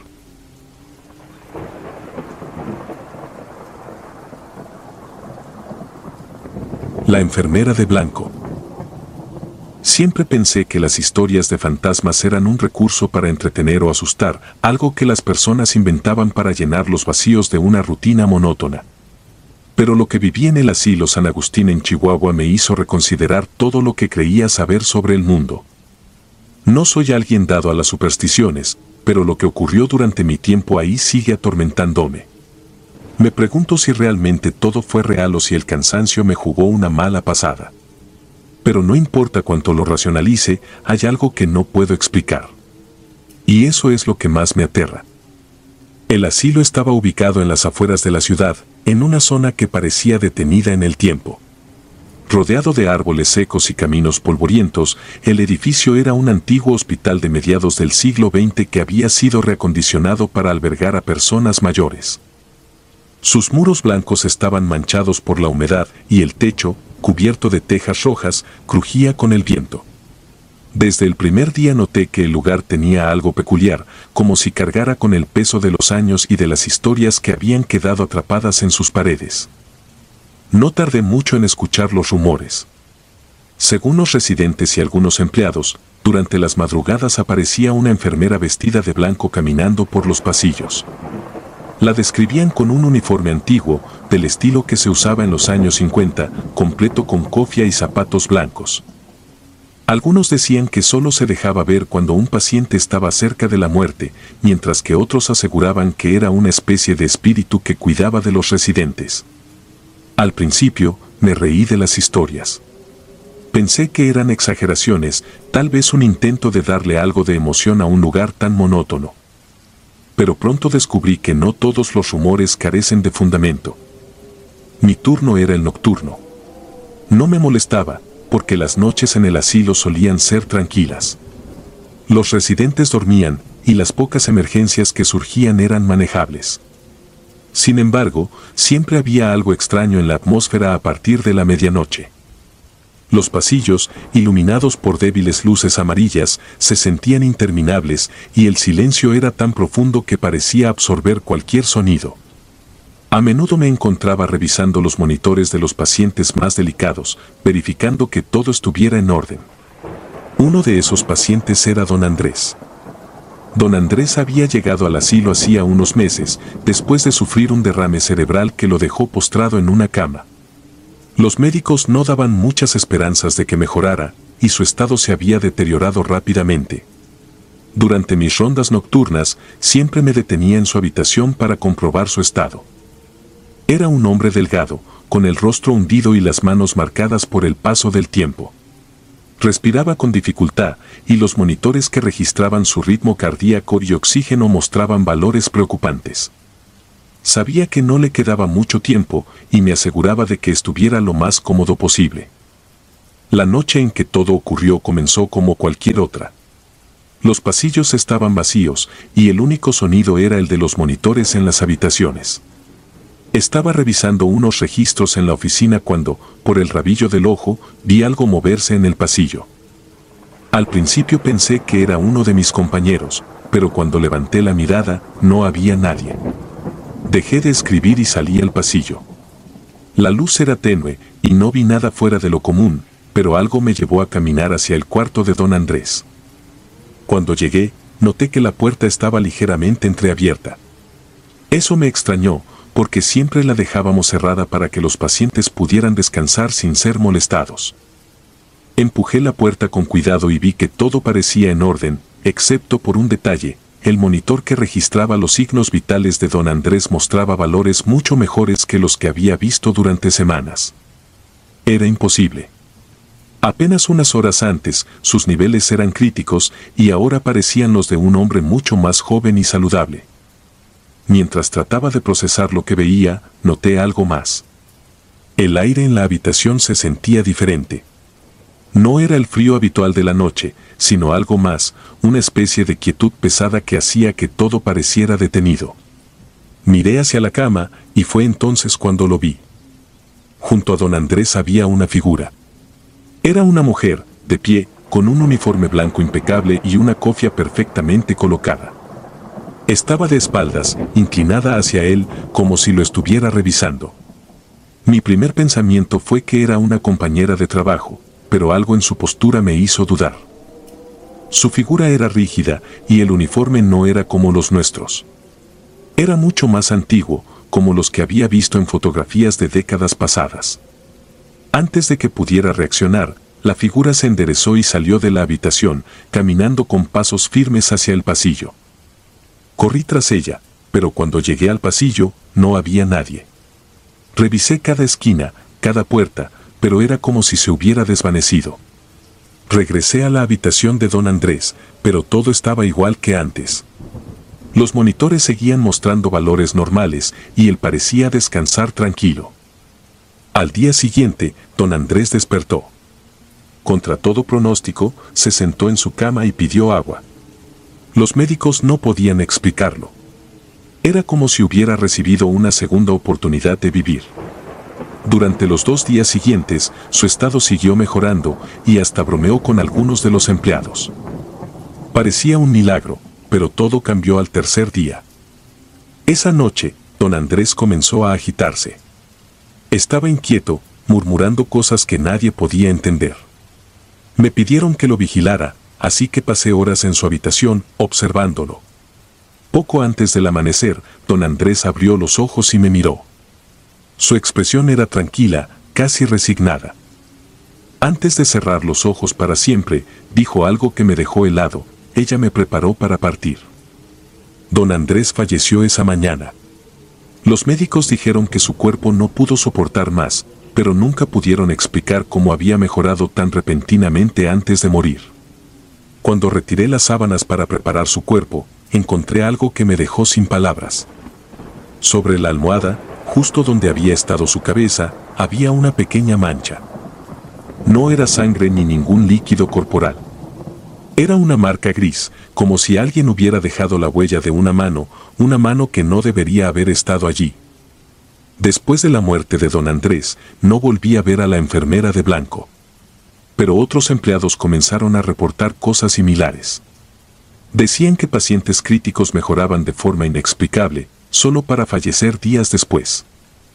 La enfermera de blanco. Siempre pensé que las historias de fantasmas eran un recurso para entretener o asustar, algo que las personas inventaban para llenar los vacíos de una rutina monótona. Pero lo que viví en el asilo San Agustín en Chihuahua me hizo reconsiderar todo lo que creía saber sobre el mundo. No soy alguien dado a las supersticiones, pero lo que ocurrió durante mi tiempo ahí sigue atormentándome. Me pregunto si realmente todo fue real o si el cansancio me jugó una mala pasada. Pero no importa cuánto lo racionalice, hay algo que no puedo explicar. Y eso es lo que más me aterra. El asilo estaba ubicado en las afueras de la ciudad, en una zona que parecía detenida en el tiempo. Rodeado de árboles secos y caminos polvorientos, el edificio era un antiguo hospital de mediados del siglo XX que había sido reacondicionado para albergar a personas mayores. Sus muros blancos estaban manchados por la humedad y el techo, cubierto de tejas rojas, crujía con el viento. Desde el primer día noté que el lugar tenía algo peculiar, como si cargara con el peso de los años y de las historias que habían quedado atrapadas en sus paredes. No tardé mucho en escuchar los rumores. Según los residentes y algunos empleados, durante las madrugadas aparecía una enfermera vestida de blanco caminando por los pasillos. La describían con un uniforme antiguo, del estilo que se usaba en los años 50, completo con cofia y zapatos blancos. Algunos decían que solo se dejaba ver cuando un paciente estaba cerca de la muerte, mientras que otros aseguraban que era una especie de espíritu que cuidaba de los residentes. Al principio, me reí de las historias. Pensé que eran exageraciones, tal vez un intento de darle algo de emoción a un lugar tan monótono. Pero pronto descubrí que no todos los rumores carecen de fundamento. Mi turno era el nocturno. No me molestaba, porque las noches en el asilo solían ser tranquilas. Los residentes dormían, y las pocas emergencias que surgían eran manejables. Sin embargo, siempre había algo extraño en la atmósfera a partir de la medianoche. Los pasillos, iluminados por débiles luces amarillas, se sentían interminables y el silencio era tan profundo que parecía absorber cualquier sonido. A menudo me encontraba revisando los monitores de los pacientes más delicados, verificando que todo estuviera en orden. Uno de esos pacientes era don Andrés. Don Andrés había llegado al asilo hacía unos meses, después de sufrir un derrame cerebral que lo dejó postrado en una cama. Los médicos no daban muchas esperanzas de que mejorara, y su estado se había deteriorado rápidamente. Durante mis rondas nocturnas, siempre me detenía en su habitación para comprobar su estado. Era un hombre delgado, con el rostro hundido y las manos marcadas por el paso del tiempo. Respiraba con dificultad, y los monitores que registraban su ritmo cardíaco y oxígeno mostraban valores preocupantes. Sabía que no le quedaba mucho tiempo, y me aseguraba de que estuviera lo más cómodo posible. La noche en que todo ocurrió comenzó como cualquier otra. Los pasillos estaban vacíos, y el único sonido era el de los monitores en las habitaciones. Estaba revisando unos registros en la oficina cuando, por el rabillo del ojo, vi algo moverse en el pasillo. Al principio pensé que era uno de mis compañeros, pero cuando levanté la mirada, no había nadie. Dejé de escribir y salí al pasillo. La luz era tenue, y no vi nada fuera de lo común, pero algo me llevó a caminar hacia el cuarto de don Andrés. Cuando llegué, noté que la puerta estaba ligeramente entreabierta. Eso me extrañó, porque siempre la dejábamos cerrada para que los pacientes pudieran descansar sin ser molestados. Empujé la puerta con cuidado y vi que todo parecía en orden, excepto por un detalle: el monitor que registraba los signos vitales de don Andrés mostraba valores mucho mejores que los que había visto durante semanas. Era imposible. Apenas unas horas antes, sus niveles eran críticos y ahora parecían los de un hombre mucho más joven y saludable. Mientras trataba de procesar lo que veía, noté algo más. El aire en la habitación se sentía diferente. No era el frío habitual de la noche, sino algo más, una especie de quietud pesada que hacía que todo pareciera detenido. Miré hacia la cama, y fue entonces cuando lo vi. Junto a don Andrés había una figura. Era una mujer, de pie, con un uniforme blanco impecable y una cofia perfectamente colocada. Estaba de espaldas, inclinada hacia él, como si lo estuviera revisando. Mi primer pensamiento fue que era una compañera de trabajo, pero algo en su postura me hizo dudar. Su figura era rígida, y el uniforme no era como los nuestros. Era mucho más antiguo, como los que había visto en fotografías de décadas pasadas. Antes de que pudiera reaccionar, la figura se enderezó y salió de la habitación, caminando con pasos firmes hacia el pasillo. Corrí tras ella, pero cuando llegué al pasillo, no había nadie. Revisé cada esquina, cada puerta, pero era como si se hubiera desvanecido. Regresé a la habitación de don Andrés, pero todo estaba igual que antes. Los monitores seguían mostrando valores normales, y él parecía descansar tranquilo. Al día siguiente, don Andrés despertó. Contra todo pronóstico, se sentó en su cama y pidió agua. Los médicos no podían explicarlo. Era como si hubiera recibido una segunda oportunidad de vivir. Durante los 2 días siguientes, su estado siguió mejorando y hasta bromeó con algunos de los empleados. Parecía un milagro, pero todo cambió al tercer día. Esa noche, don Andrés comenzó a agitarse. Estaba inquieto, murmurando cosas que nadie podía entender. Me pidieron que lo vigilara, así que pasé horas en su habitación, observándolo. Poco antes del amanecer, don Andrés abrió los ojos y me miró. Su expresión era tranquila, casi resignada. Antes de cerrar los ojos para siempre, dijo algo que me dejó helado. Ella me preparó para partir. Don Andrés falleció esa mañana. Los médicos dijeron que su cuerpo no pudo soportar más, pero nunca pudieron explicar cómo había mejorado tan repentinamente antes de morir. Cuando retiré las sábanas para preparar su cuerpo, encontré algo que me dejó sin palabras. Sobre la almohada, justo donde había estado su cabeza, había una pequeña mancha. No era sangre ni ningún líquido corporal. Era una marca gris, como si alguien hubiera dejado la huella de una mano que no debería haber estado allí. Después de la muerte de don Andrés, no volví a ver a la enfermera de blanco. Pero otros empleados comenzaron a reportar cosas similares. Decían que pacientes críticos mejoraban de forma inexplicable, solo para fallecer días después.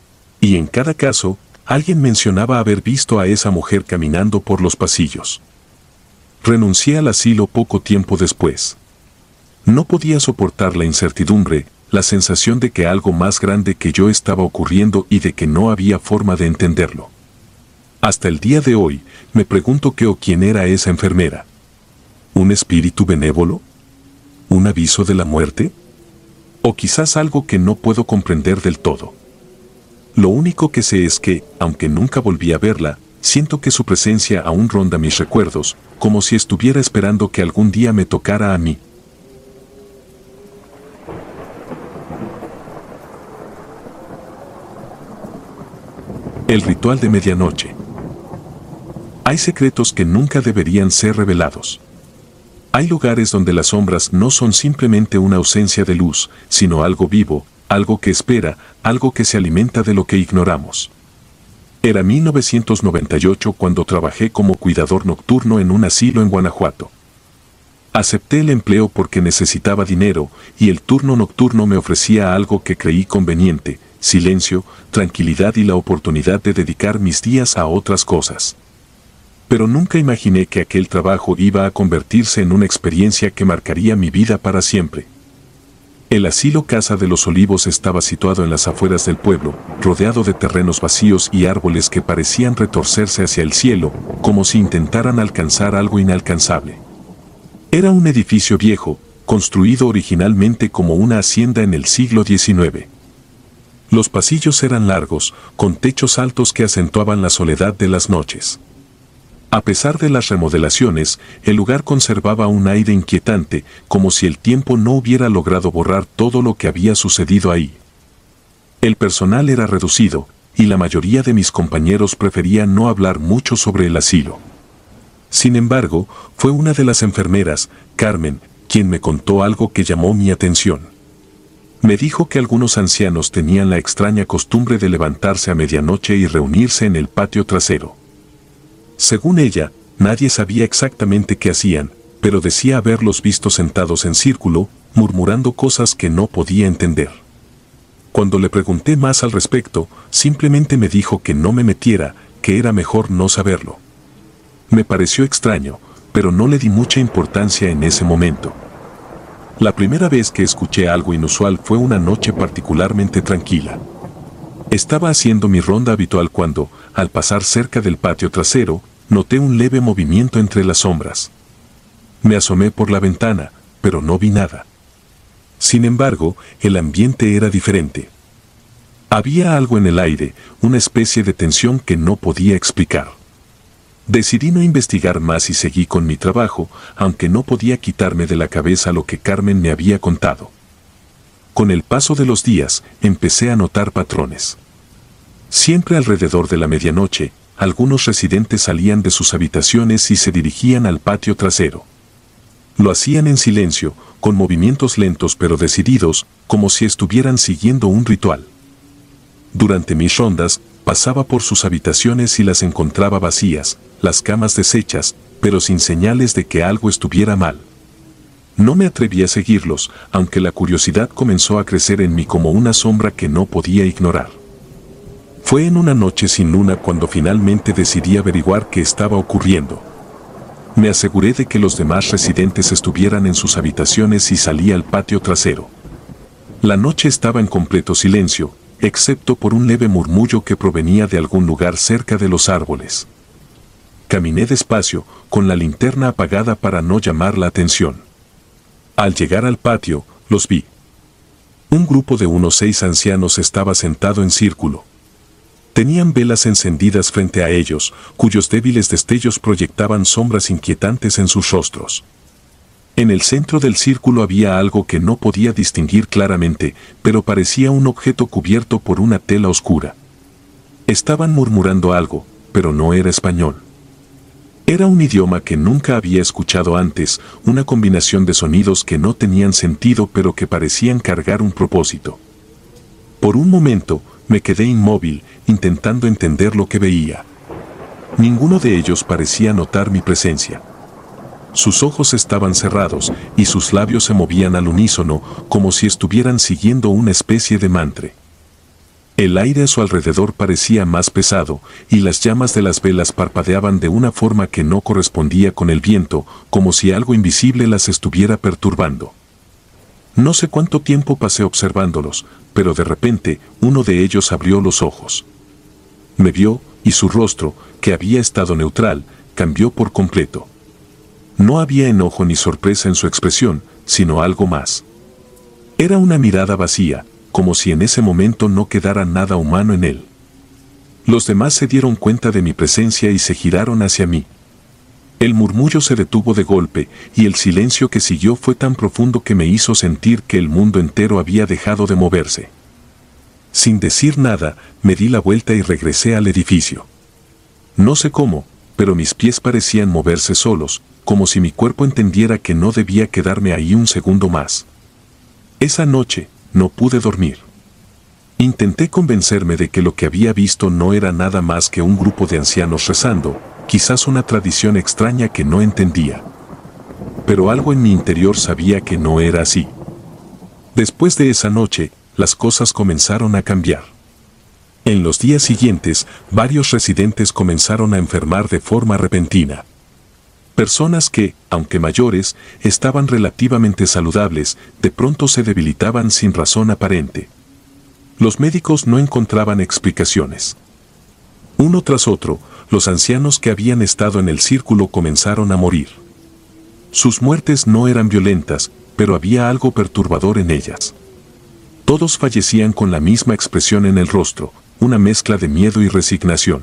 Y en cada caso, alguien mencionaba haber visto a esa mujer caminando por los pasillos. Renuncié al asilo poco tiempo después. No podía soportar la incertidumbre, la sensación de que algo más grande que yo estaba ocurriendo y de que no había forma de entenderlo. Hasta el día de hoy, me pregunto qué o quién era esa enfermera. ¿Un espíritu benévolo? ¿Un aviso de la muerte? O quizás algo que no puedo comprender del todo. Lo único que sé es que, aunque nunca volví a verla, siento que su presencia aún ronda mis recuerdos, como si estuviera esperando que algún día me tocara a mí. El ritual de medianoche. Hay secretos que nunca deberían ser revelados. Hay lugares donde las sombras no son simplemente una ausencia de luz, sino algo vivo, algo que espera, algo que se alimenta de lo que ignoramos. Era 1998 cuando trabajé como cuidador nocturno en un asilo en Guanajuato. Acepté el empleo porque necesitaba dinero y el turno nocturno me ofrecía algo que creí conveniente: silencio, tranquilidad y la oportunidad de dedicar mis días a otras cosas. Pero nunca imaginé que aquel trabajo iba a convertirse en una experiencia que marcaría mi vida para siempre. El asilo Casa de los Olivos estaba situado en las afueras del pueblo, rodeado de terrenos vacíos y árboles que parecían retorcerse hacia el cielo, como si intentaran alcanzar algo inalcanzable. Era un edificio viejo, construido originalmente como una hacienda en el siglo XIX. Los pasillos eran largos, con techos altos que acentuaban la soledad de las noches. A pesar de las remodelaciones, el lugar conservaba un aire inquietante, como si el tiempo no hubiera logrado borrar todo lo que había sucedido ahí. El personal era reducido, y la mayoría de mis compañeros preferían no hablar mucho sobre el asilo. Sin embargo, fue una de las enfermeras, Carmen, quien me contó algo que llamó mi atención. Me dijo que algunos ancianos tenían la extraña costumbre de levantarse a medianoche y reunirse en el patio trasero. Según ella, nadie sabía exactamente qué hacían, pero decía haberlos visto sentados en círculo, murmurando cosas que no podía entender. Cuando le pregunté más al respecto, simplemente me dijo que no me metiera, que era mejor no saberlo. Me pareció extraño, pero no le di mucha importancia en ese momento. La primera vez que escuché algo inusual fue una noche particularmente tranquila. Estaba haciendo mi ronda habitual cuando, al pasar cerca del patio trasero, noté un leve movimiento entre las sombras. Me asomé por la ventana, pero no vi nada. Sin embargo, el ambiente era diferente. Había algo en el aire, una especie de tensión que no podía explicar. Decidí no investigar más y seguí con mi trabajo, aunque no podía quitarme de la cabeza lo que Carmen me había contado. Con el paso de los días, empecé a notar patrones. Siempre alrededor de la medianoche, algunos residentes salían de sus habitaciones y se dirigían al patio trasero. Lo hacían en silencio, con movimientos lentos pero decididos, como si estuvieran siguiendo un ritual. Durante mis rondas, Pasaba por sus habitaciones y las encontraba vacías, las camas deshechas, pero sin señales de que algo estuviera mal. No me atreví a seguirlos, aunque la curiosidad comenzó a crecer en mí como una sombra que no podía ignorar. Fue en una noche sin luna cuando finalmente decidí averiguar qué estaba ocurriendo. Me aseguré de que los demás residentes estuvieran en sus habitaciones y salí al patio trasero. La noche estaba en completo silencio, excepto por un leve murmullo que provenía de algún lugar cerca de los árboles. Caminé despacio, con la linterna apagada para no llamar la atención. Al llegar al patio, los vi. Un grupo de unos 6 ancianos estaba sentado en círculo. Tenían velas encendidas frente a ellos, cuyos débiles destellos proyectaban sombras inquietantes en sus rostros. En el centro del círculo había algo que no podía distinguir claramente, pero parecía un objeto cubierto por una tela oscura. Estaban murmurando algo, pero no era español. Era un idioma que nunca había escuchado antes, una combinación de sonidos que no tenían sentido pero que parecían cargar un propósito. Por un momento, me quedé inmóvil, intentando entender lo que veía. Ninguno de ellos parecía notar mi presencia. Sus ojos estaban cerrados y sus labios se movían al unísono, como si estuvieran siguiendo una especie de mantra. El aire a su alrededor parecía más pesado, y las llamas de las velas parpadeaban de una forma que no correspondía con el viento, como si algo invisible las estuviera perturbando. No sé cuánto tiempo pasé observándolos, pero de repente uno de ellos abrió los ojos. Me vio, y su rostro, que había estado neutral, cambió por completo. No había enojo ni sorpresa en su expresión, sino algo más. Era una mirada vacía, como si en ese momento no quedara nada humano en él. Los demás se dieron cuenta de mi presencia y se giraron hacia mí. El murmullo se detuvo de golpe, y el silencio que siguió fue tan profundo que me hizo sentir que el mundo entero había dejado de moverse. Sin decir nada, me di la vuelta y regresé al edificio. No sé cómo, pero mis pies parecían moverse solos, como si mi cuerpo entendiera que no debía quedarme ahí un segundo más. Esa noche, no pude dormir. Intenté convencerme de que lo que había visto no era nada más que un grupo de ancianos rezando, quizás una tradición extraña que no entendía. Pero algo en mi interior sabía que no era así. Después de esa noche, las cosas comenzaron a cambiar. En los días siguientes, varios residentes comenzaron a enfermar de forma repentina. Personas que, aunque mayores, estaban relativamente saludables, de pronto se debilitaban sin razón aparente. Los médicos no encontraban explicaciones. Uno tras otro, los ancianos que habían estado en el círculo comenzaron a morir. Sus muertes no eran violentas, pero había algo perturbador en ellas. Todos fallecían con la misma expresión en el rostro, una mezcla de miedo y resignación.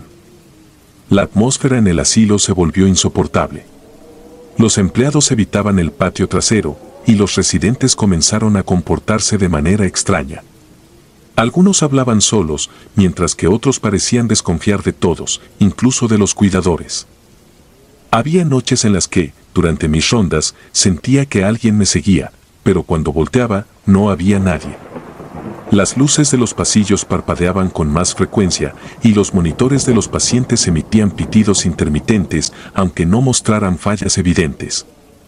La atmósfera en el asilo se volvió insoportable. Los empleados evitaban el patio trasero, y los residentes comenzaron a comportarse de manera extraña. Algunos hablaban solos, mientras que otros parecían desconfiar de todos, incluso de los cuidadores. Había noches en las que, durante mis rondas, sentía que alguien me seguía, pero cuando volteaba, no había nadie. Las luces de los pasillos parpadeaban con más frecuencia y los monitores de los pacientes emitían pitidos intermitentes, aunque no mostraran fallas evidentes.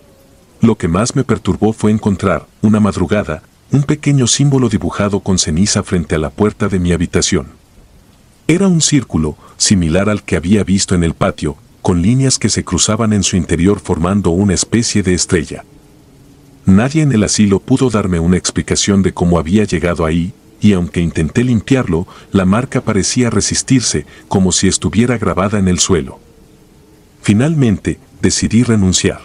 Lo que más me perturbó fue encontrar, una madrugada, un pequeño símbolo dibujado con ceniza frente a la puerta de mi habitación. Era un círculo, similar al que había visto en el patio, con líneas que se cruzaban en su interior formando una especie de estrella. Nadie en el asilo pudo darme una explicación de cómo había llegado ahí, y aunque intenté limpiarlo, la marca parecía resistirse, como si estuviera grabada en el suelo. Finalmente, decidí renunciar.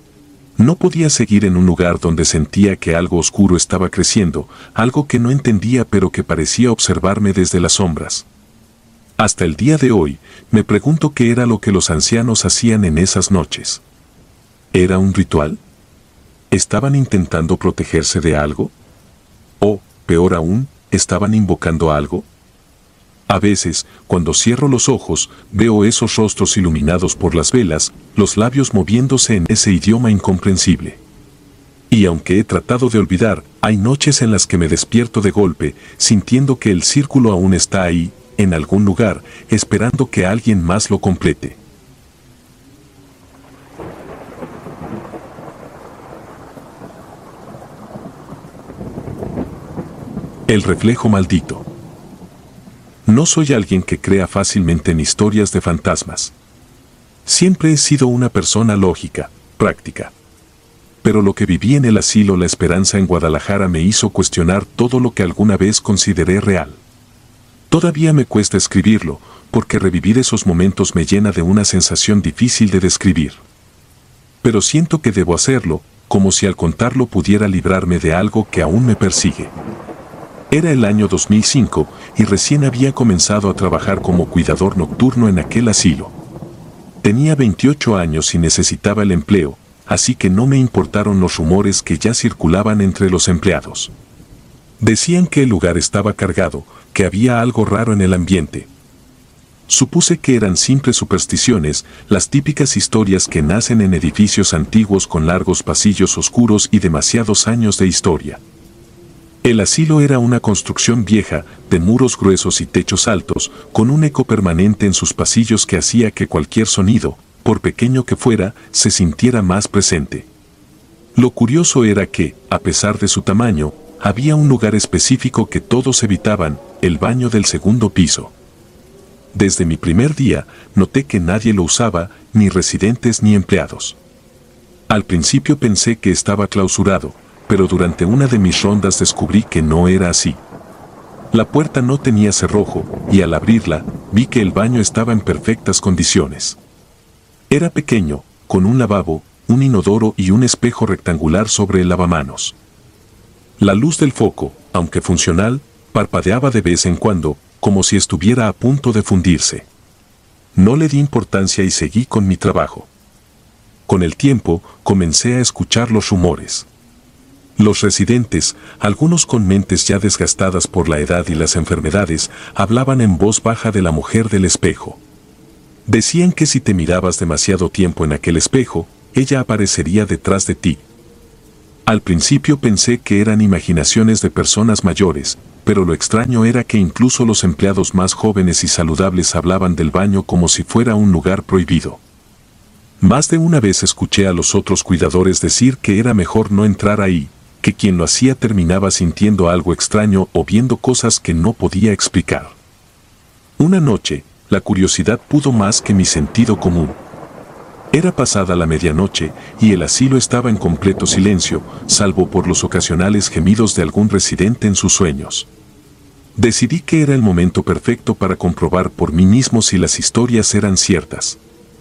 No podía seguir en un lugar donde sentía que algo oscuro estaba creciendo, algo que no entendía pero que parecía observarme desde las sombras. Hasta el día de hoy, me pregunto qué era lo que los ancianos hacían en esas noches. ¿Era un ritual? ¿Estaban intentando protegerse de algo? O, peor aún, ¿estaban invocando algo? A veces, cuando cierro los ojos, veo esos rostros iluminados por las velas, los labios moviéndose en ese idioma incomprensible. Y aunque he tratado de olvidar, hay noches en las que me despierto de golpe, sintiendo que el círculo aún está ahí, en algún lugar, esperando que alguien más lo complete. El reflejo maldito. No soy alguien que crea fácilmente en historias de fantasmas. Siempre he sido una persona lógica, práctica. Pero lo que viví en el asilo La Esperanza en Guadalajara me hizo cuestionar todo lo que alguna vez consideré real. Todavía me cuesta escribirlo, porque revivir esos momentos me llena de una sensación difícil de describir. Pero siento que debo hacerlo, como si al contarlo pudiera librarme de algo que aún me persigue. Era el año 2005 y recién había comenzado a trabajar como cuidador nocturno en aquel asilo. Tenía 28 años y necesitaba el empleo, así que no me importaron los rumores que ya circulaban entre los empleados. Decían que el lugar estaba cargado, que había algo raro en el ambiente. Supuse que eran simples supersticiones, las típicas historias que nacen en edificios antiguos con largos pasillos oscuros y demasiados años de historia. El asilo era una construcción vieja, de muros gruesos y techos altos, con un eco permanente en sus pasillos que hacía que cualquier sonido, por pequeño que fuera, se sintiera más presente. Lo curioso era que, a pesar de su tamaño, había un lugar específico que todos evitaban, el baño del segundo piso. Desde mi primer día, noté que nadie lo usaba, ni residentes ni empleados. Al principio pensé que estaba clausurado, pero durante una de mis rondas descubrí que no era así. La puerta no tenía cerrojo, y al abrirla, vi que el baño estaba en perfectas condiciones. Era pequeño, con un lavabo, un inodoro y un espejo rectangular sobre el lavamanos. La luz del foco, aunque funcional, parpadeaba de vez en cuando, como si estuviera a punto de fundirse. No le di importancia y seguí con mi trabajo. Con el tiempo, comencé a escuchar los rumores. Los residentes, algunos con mentes ya desgastadas por la edad y las enfermedades, hablaban en voz baja de la mujer del espejo. Decían que si te mirabas demasiado tiempo en aquel espejo, ella aparecería detrás de ti. Al principio pensé que eran imaginaciones de personas mayores, pero lo extraño era que incluso los empleados más jóvenes y saludables hablaban del baño como si fuera un lugar prohibido. Más de una vez escuché a los otros cuidadores decir que era mejor no entrar ahí, que quien lo hacía terminaba sintiendo algo extraño o viendo cosas que no podía explicar. Una noche, la curiosidad pudo más que mi sentido común. Era pasada la medianoche y el asilo estaba en completo silencio, salvo por los ocasionales gemidos de algún residente en sus sueños. Decidí que era el momento perfecto para comprobar por mí mismo si las historias eran ciertas.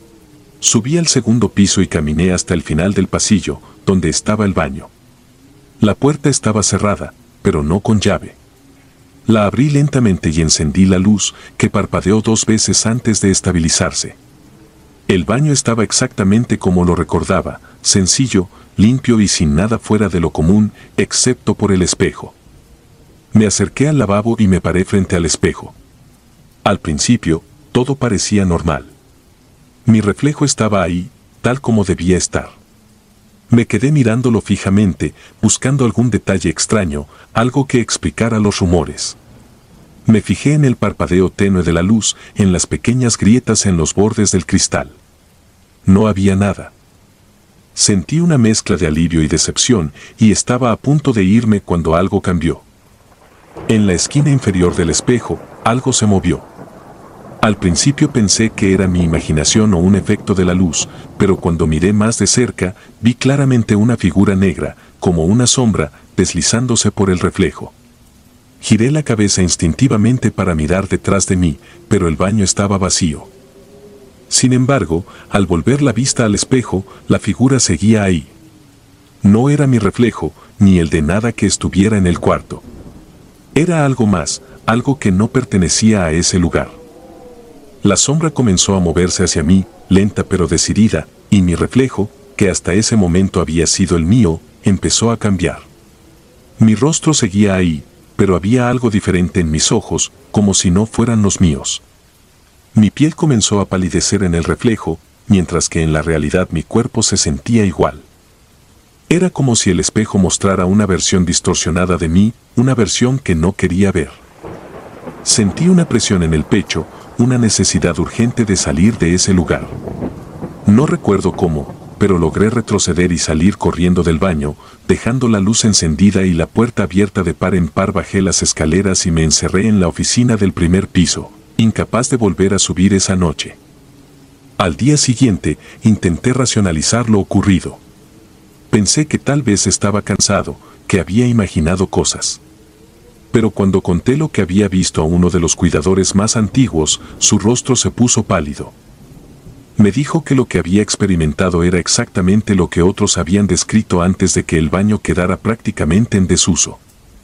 Subí al segundo piso y caminé hasta el final del pasillo, donde estaba el baño. La puerta estaba cerrada, pero no con llave. La abrí lentamente y encendí la luz, que parpadeó 2 veces antes de estabilizarse. El baño estaba exactamente como lo recordaba, sencillo, limpio y sin nada fuera de lo común, excepto por el espejo. Me acerqué al lavabo y me paré frente al espejo. Al principio, todo parecía normal. Mi reflejo estaba ahí, tal como debía estar. Me quedé mirándolo fijamente, buscando algún detalle extraño, algo que explicara los rumores. Me fijé en el parpadeo tenue de la luz, en las pequeñas grietas en los bordes del cristal. No había nada. Sentí una mezcla de alivio y decepción, y estaba a punto de irme cuando algo cambió. En la esquina inferior del espejo, algo se movió. Al principio pensé que era mi imaginación o un efecto de la luz, pero cuando miré más de cerca, vi claramente una figura negra, como una sombra, deslizándose por el reflejo. Giré la cabeza instintivamente para mirar detrás de mí, pero el baño estaba vacío. Sin embargo, al volver la vista al espejo, la figura seguía ahí. No era mi reflejo, ni el de nada que estuviera en el cuarto. Era algo más, algo que no pertenecía a ese lugar. La sombra comenzó a moverse hacia mí, lenta pero decidida, y mi reflejo, que hasta ese momento había sido el mío, empezó a cambiar. Mi rostro seguía ahí, pero había algo diferente en mis ojos, como si no fueran los míos. Mi piel comenzó a palidecer en el reflejo, mientras que en la realidad mi cuerpo se sentía igual. Era como si el espejo mostrara una versión distorsionada de mí, una versión que no quería ver. Sentí una presión en el pecho, una necesidad urgente de salir de ese lugar. No recuerdo cómo, pero logré retroceder y salir corriendo del baño, dejando la luz encendida y la puerta abierta de par en par. Bajé las escaleras y me encerré en la oficina del primer piso, incapaz de volver a subir esa noche. Al día siguiente, intenté racionalizar lo ocurrido. Pensé que tal vez estaba cansado, que había imaginado cosas. Pero cuando conté lo que había visto a uno de los cuidadores más antiguos, su rostro se puso pálido. Me dijo que lo que había experimentado era exactamente lo que otros habían descrito antes de que el baño quedara prácticamente en desuso.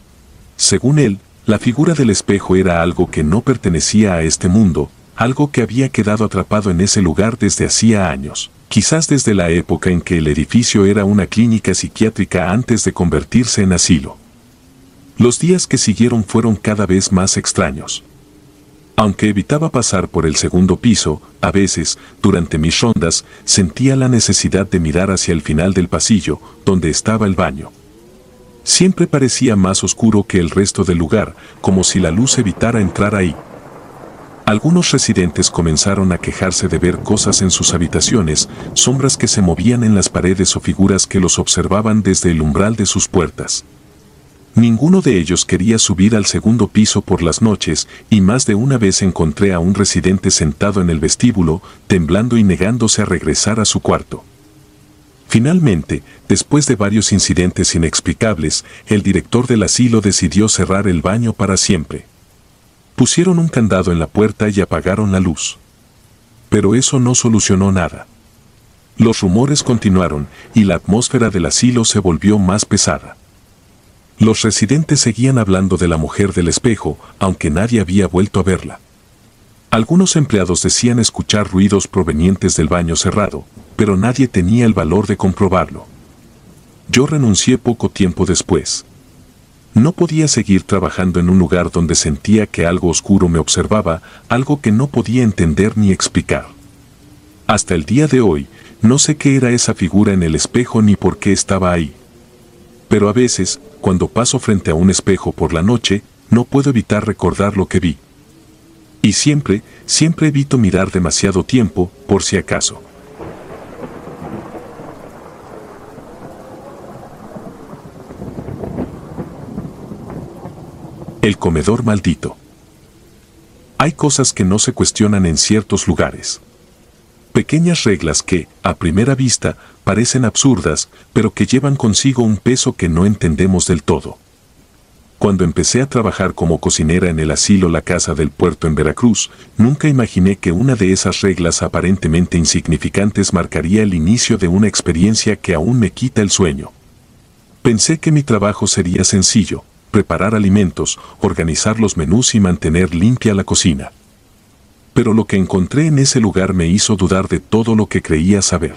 Según él, la figura del espejo era algo que no pertenecía a este mundo, algo que había quedado atrapado en ese lugar desde hacía años, quizás desde la época en que el edificio era una clínica psiquiátrica antes de convertirse en asilo. Los días que siguieron fueron cada vez más extraños. Aunque evitaba pasar por el segundo piso, a veces, durante mis rondas, sentía la necesidad de mirar hacia el final del pasillo, donde estaba el baño. Siempre parecía más oscuro que el resto del lugar, como si la luz evitara entrar ahí. Algunos residentes comenzaron a quejarse de ver cosas en sus habitaciones, sombras que se movían en las paredes o figuras que los observaban desde el umbral de sus puertas. Ninguno de ellos quería subir al segundo piso por las noches, y más de una vez encontré a un residente sentado en el vestíbulo, temblando y negándose a regresar a su cuarto. Finalmente, después de varios incidentes inexplicables, el director del asilo decidió cerrar el baño para siempre. Pusieron un candado en la puerta y apagaron la luz. Pero eso no solucionó nada. Los rumores continuaron, y la atmósfera del asilo se volvió más pesada. Los residentes seguían hablando de la mujer del espejo, aunque nadie había vuelto a verla. Algunos empleados decían escuchar ruidos provenientes del baño cerrado, pero nadie tenía el valor de comprobarlo. Yo renuncié poco tiempo después. No podía seguir trabajando en un lugar donde sentía que algo oscuro me observaba, algo que no podía entender ni explicar. Hasta el día de hoy, no sé qué era esa figura en el espejo ni por qué estaba ahí. Pero a veces, cuando paso frente a un espejo por la noche, no puedo evitar recordar lo que vi. Y siempre evito mirar demasiado tiempo, por si acaso. El comedor maldito. Hay cosas que no se cuestionan en ciertos lugares. Pequeñas reglas que, a primera vista, parecen absurdas, pero que llevan consigo un peso que no entendemos del todo. Cuando empecé a trabajar como cocinera en el asilo La Casa del Puerto en Veracruz, nunca imaginé que una de esas reglas aparentemente insignificantes marcaría el inicio de una experiencia que aún me quita el sueño. Pensé que mi trabajo sería sencillo: preparar alimentos, organizar los menús y mantener limpia la cocina. Pero lo que encontré en ese lugar me hizo dudar de todo lo que creía saber.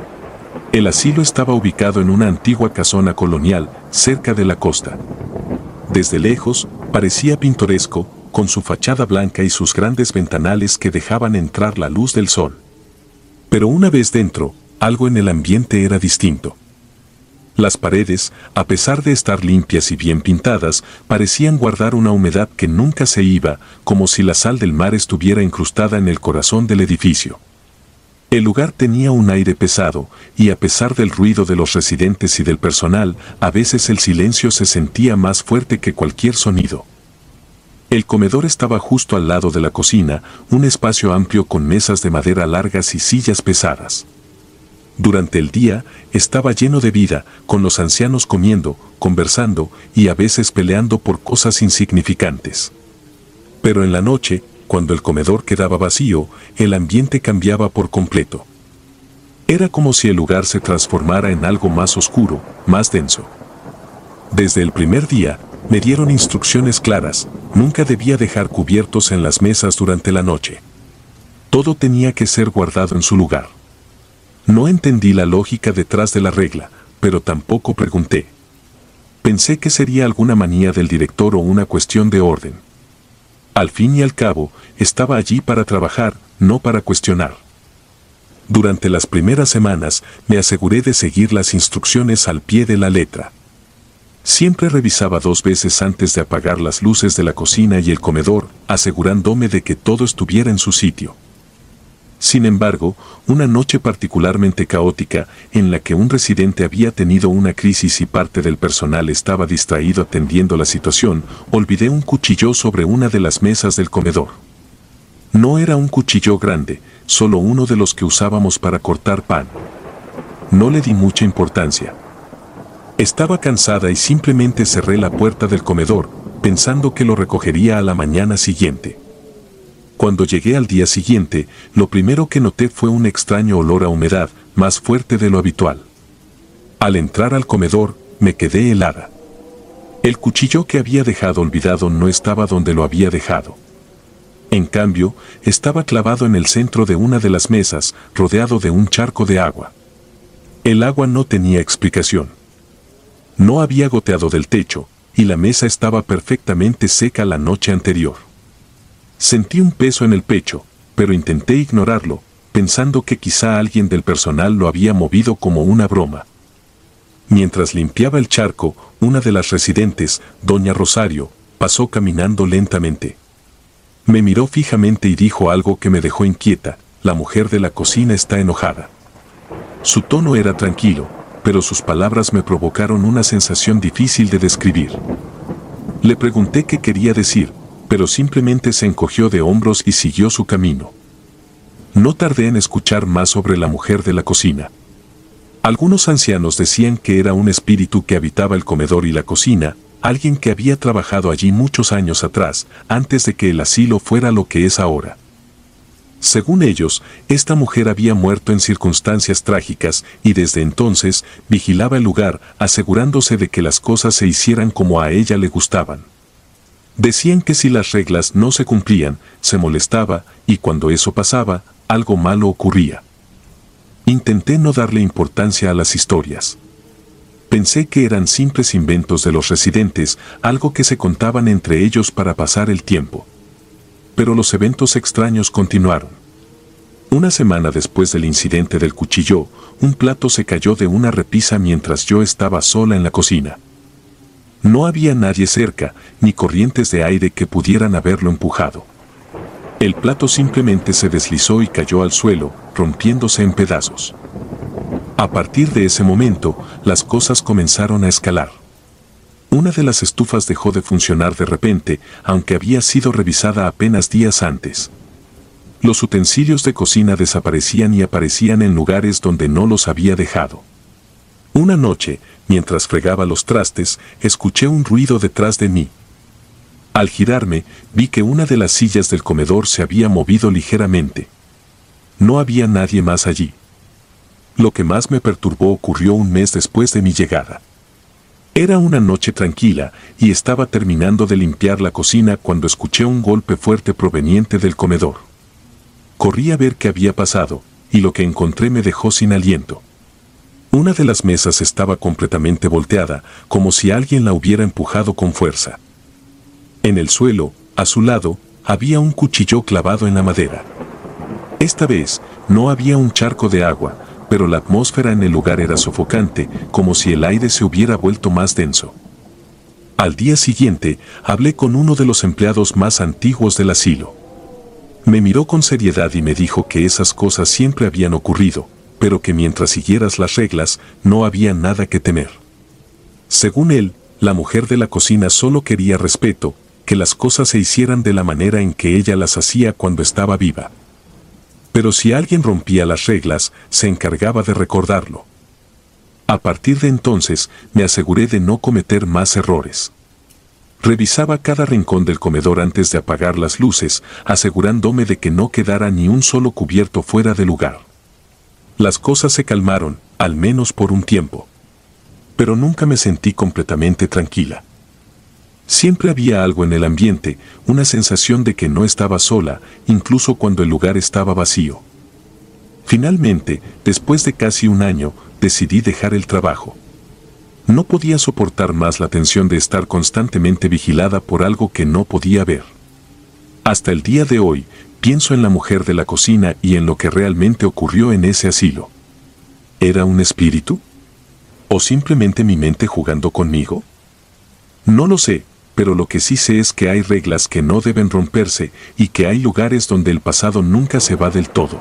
El asilo estaba ubicado en una antigua casona colonial, cerca de la costa. Desde lejos, parecía pintoresco, con su fachada blanca y sus grandes ventanales que dejaban entrar la luz del sol. Pero una vez dentro, algo en el ambiente era distinto. Las paredes, a pesar de estar limpias y bien pintadas, parecían guardar una humedad que nunca se iba, como si la sal del mar estuviera incrustada en el corazón del edificio. El lugar tenía un aire pesado, y a pesar del ruido de los residentes y del personal, a veces el silencio se sentía más fuerte que cualquier sonido. El comedor estaba justo al lado de la cocina, un espacio amplio con mesas de madera largas y sillas pesadas. Durante el día, estaba lleno de vida, con los ancianos comiendo, conversando y a veces peleando por cosas insignificantes. Pero en la noche, cuando el comedor quedaba vacío, el ambiente cambiaba por completo. Era como si el lugar se transformara en algo más oscuro, más denso. Desde el primer día, me dieron instrucciones claras: nunca debía dejar cubiertos en las mesas durante la noche. Todo tenía que ser guardado en su lugar. No entendí la lógica detrás de la regla, pero tampoco pregunté. Pensé que sería alguna manía del director o una cuestión de orden. Al fin y al cabo, estaba allí para trabajar, no para cuestionar. Durante las primeras semanas, me aseguré de seguir las instrucciones al pie de la letra. Siempre revisaba 2 veces antes de apagar las luces de la cocina y el comedor, asegurándome de que todo estuviera en su sitio. Sin embargo, una noche particularmente caótica, en la que un residente había tenido una crisis y parte del personal estaba distraído atendiendo la situación, olvidé un cuchillo sobre una de las mesas del comedor. No era un cuchillo grande, solo uno de los que usábamos para cortar pan. No le di mucha importancia. Estaba cansada y simplemente cerré la puerta del comedor, pensando que lo recogería a la mañana siguiente. Cuando llegué al día siguiente, lo primero que noté fue un extraño olor a humedad, más fuerte de lo habitual. Al entrar al comedor, me quedé helada. El cuchillo que había dejado olvidado no estaba donde lo había dejado. En cambio, estaba clavado en el centro de una de las mesas, rodeado de un charco de agua. El agua no tenía explicación. No había goteado del techo, y la mesa estaba perfectamente seca la noche anterior. Sentí un peso en el pecho, pero intenté ignorarlo, pensando que quizá alguien del personal lo había movido como una broma. Mientras limpiaba el charco, una de las residentes, doña Rosario, pasó caminando lentamente. Me miró fijamente y dijo algo que me dejó inquieta: la mujer de la cocina está enojada. Su tono era tranquilo, pero sus palabras me provocaron una sensación difícil de describir. Le pregunté qué quería decir, pero simplemente se encogió de hombros y siguió su camino. No tardé en escuchar más sobre la mujer de la cocina. Algunos ancianos decían que era un espíritu que habitaba el comedor y la cocina, alguien que había trabajado allí muchos años atrás, antes de que el asilo fuera lo que es ahora. Según ellos, esta mujer había muerto en circunstancias trágicas y desde entonces vigilaba el lugar, asegurándose de que las cosas se hicieran como a ella le gustaban. Decían que si las reglas no se cumplían, se molestaba, y cuando eso pasaba, algo malo ocurría. Intenté no darle importancia a las historias. Pensé que eran simples inventos de los residentes, algo que se contaban entre ellos para pasar el tiempo. Pero los eventos extraños continuaron. Una semana después del incidente del cuchillo, un plato se cayó de una repisa mientras yo estaba sola en la cocina. No había nadie cerca, ni corrientes de aire que pudieran haberlo empujado. El plato simplemente se deslizó y cayó al suelo, rompiéndose en pedazos. A partir de ese momento, las cosas comenzaron a escalar. Una de las estufas dejó de funcionar de repente, aunque había sido revisada apenas días antes. Los utensilios de cocina desaparecían y aparecían en lugares donde no los había dejado. Una noche, mientras fregaba los trastes, escuché un ruido detrás de mí. Al girarme, vi que una de las sillas del comedor se había movido ligeramente. No había nadie más allí. Lo que más me perturbó ocurrió un mes después de mi llegada. Era una noche tranquila, y estaba terminando de limpiar la cocina cuando escuché un golpe fuerte proveniente del comedor. Corrí a ver qué había pasado, y lo que encontré me dejó sin aliento. Una de las mesas estaba completamente volteada, como si alguien la hubiera empujado con fuerza. En el suelo, a su lado, había un cuchillo clavado en la madera. Esta vez, no había un charco de agua, pero la atmósfera en el lugar era sofocante, como si el aire se hubiera vuelto más denso. Al día siguiente, hablé con uno de los empleados más antiguos del asilo. Me miró con seriedad y me dijo que esas cosas siempre habían ocurrido, pero que mientras siguieras las reglas, no había nada que temer. Según él, la mujer de la cocina solo quería respeto, que las cosas se hicieran de la manera en que ella las hacía cuando estaba viva. Pero si alguien rompía las reglas, se encargaba de recordarlo. A partir de entonces, me aseguré de no cometer más errores. Revisaba cada rincón del comedor antes de apagar las luces, asegurándome de que no quedara ni un solo cubierto fuera de lugar. Las cosas se calmaron, al menos por un tiempo. Pero nunca me sentí completamente tranquila. Siempre había algo en el ambiente, una sensación de que no estaba sola, incluso cuando el lugar estaba vacío. Finalmente, después de casi un año, decidí dejar el trabajo. No podía soportar más la tensión de estar constantemente vigilada por algo que no podía ver. Hasta el día de hoy, pienso en la mujer de la cocina y en lo que realmente ocurrió en ese asilo. ¿Era un espíritu? ¿O simplemente mi mente jugando conmigo? No lo sé, pero lo que sí sé es que hay reglas que no deben romperse y que hay lugares donde el pasado nunca se va del todo.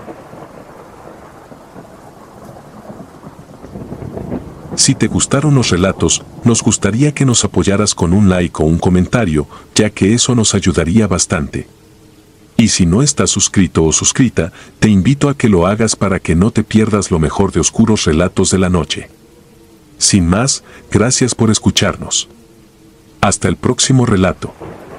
Si te gustaron los relatos, nos gustaría que nos apoyaras con un like o un comentario, ya que eso nos ayudaría bastante. Y si no estás suscrito o suscrita, te invito a que lo hagas para que no te pierdas lo mejor de Oscuros Relatos de la Noche. Sin más, gracias por escucharnos. Hasta el próximo relato.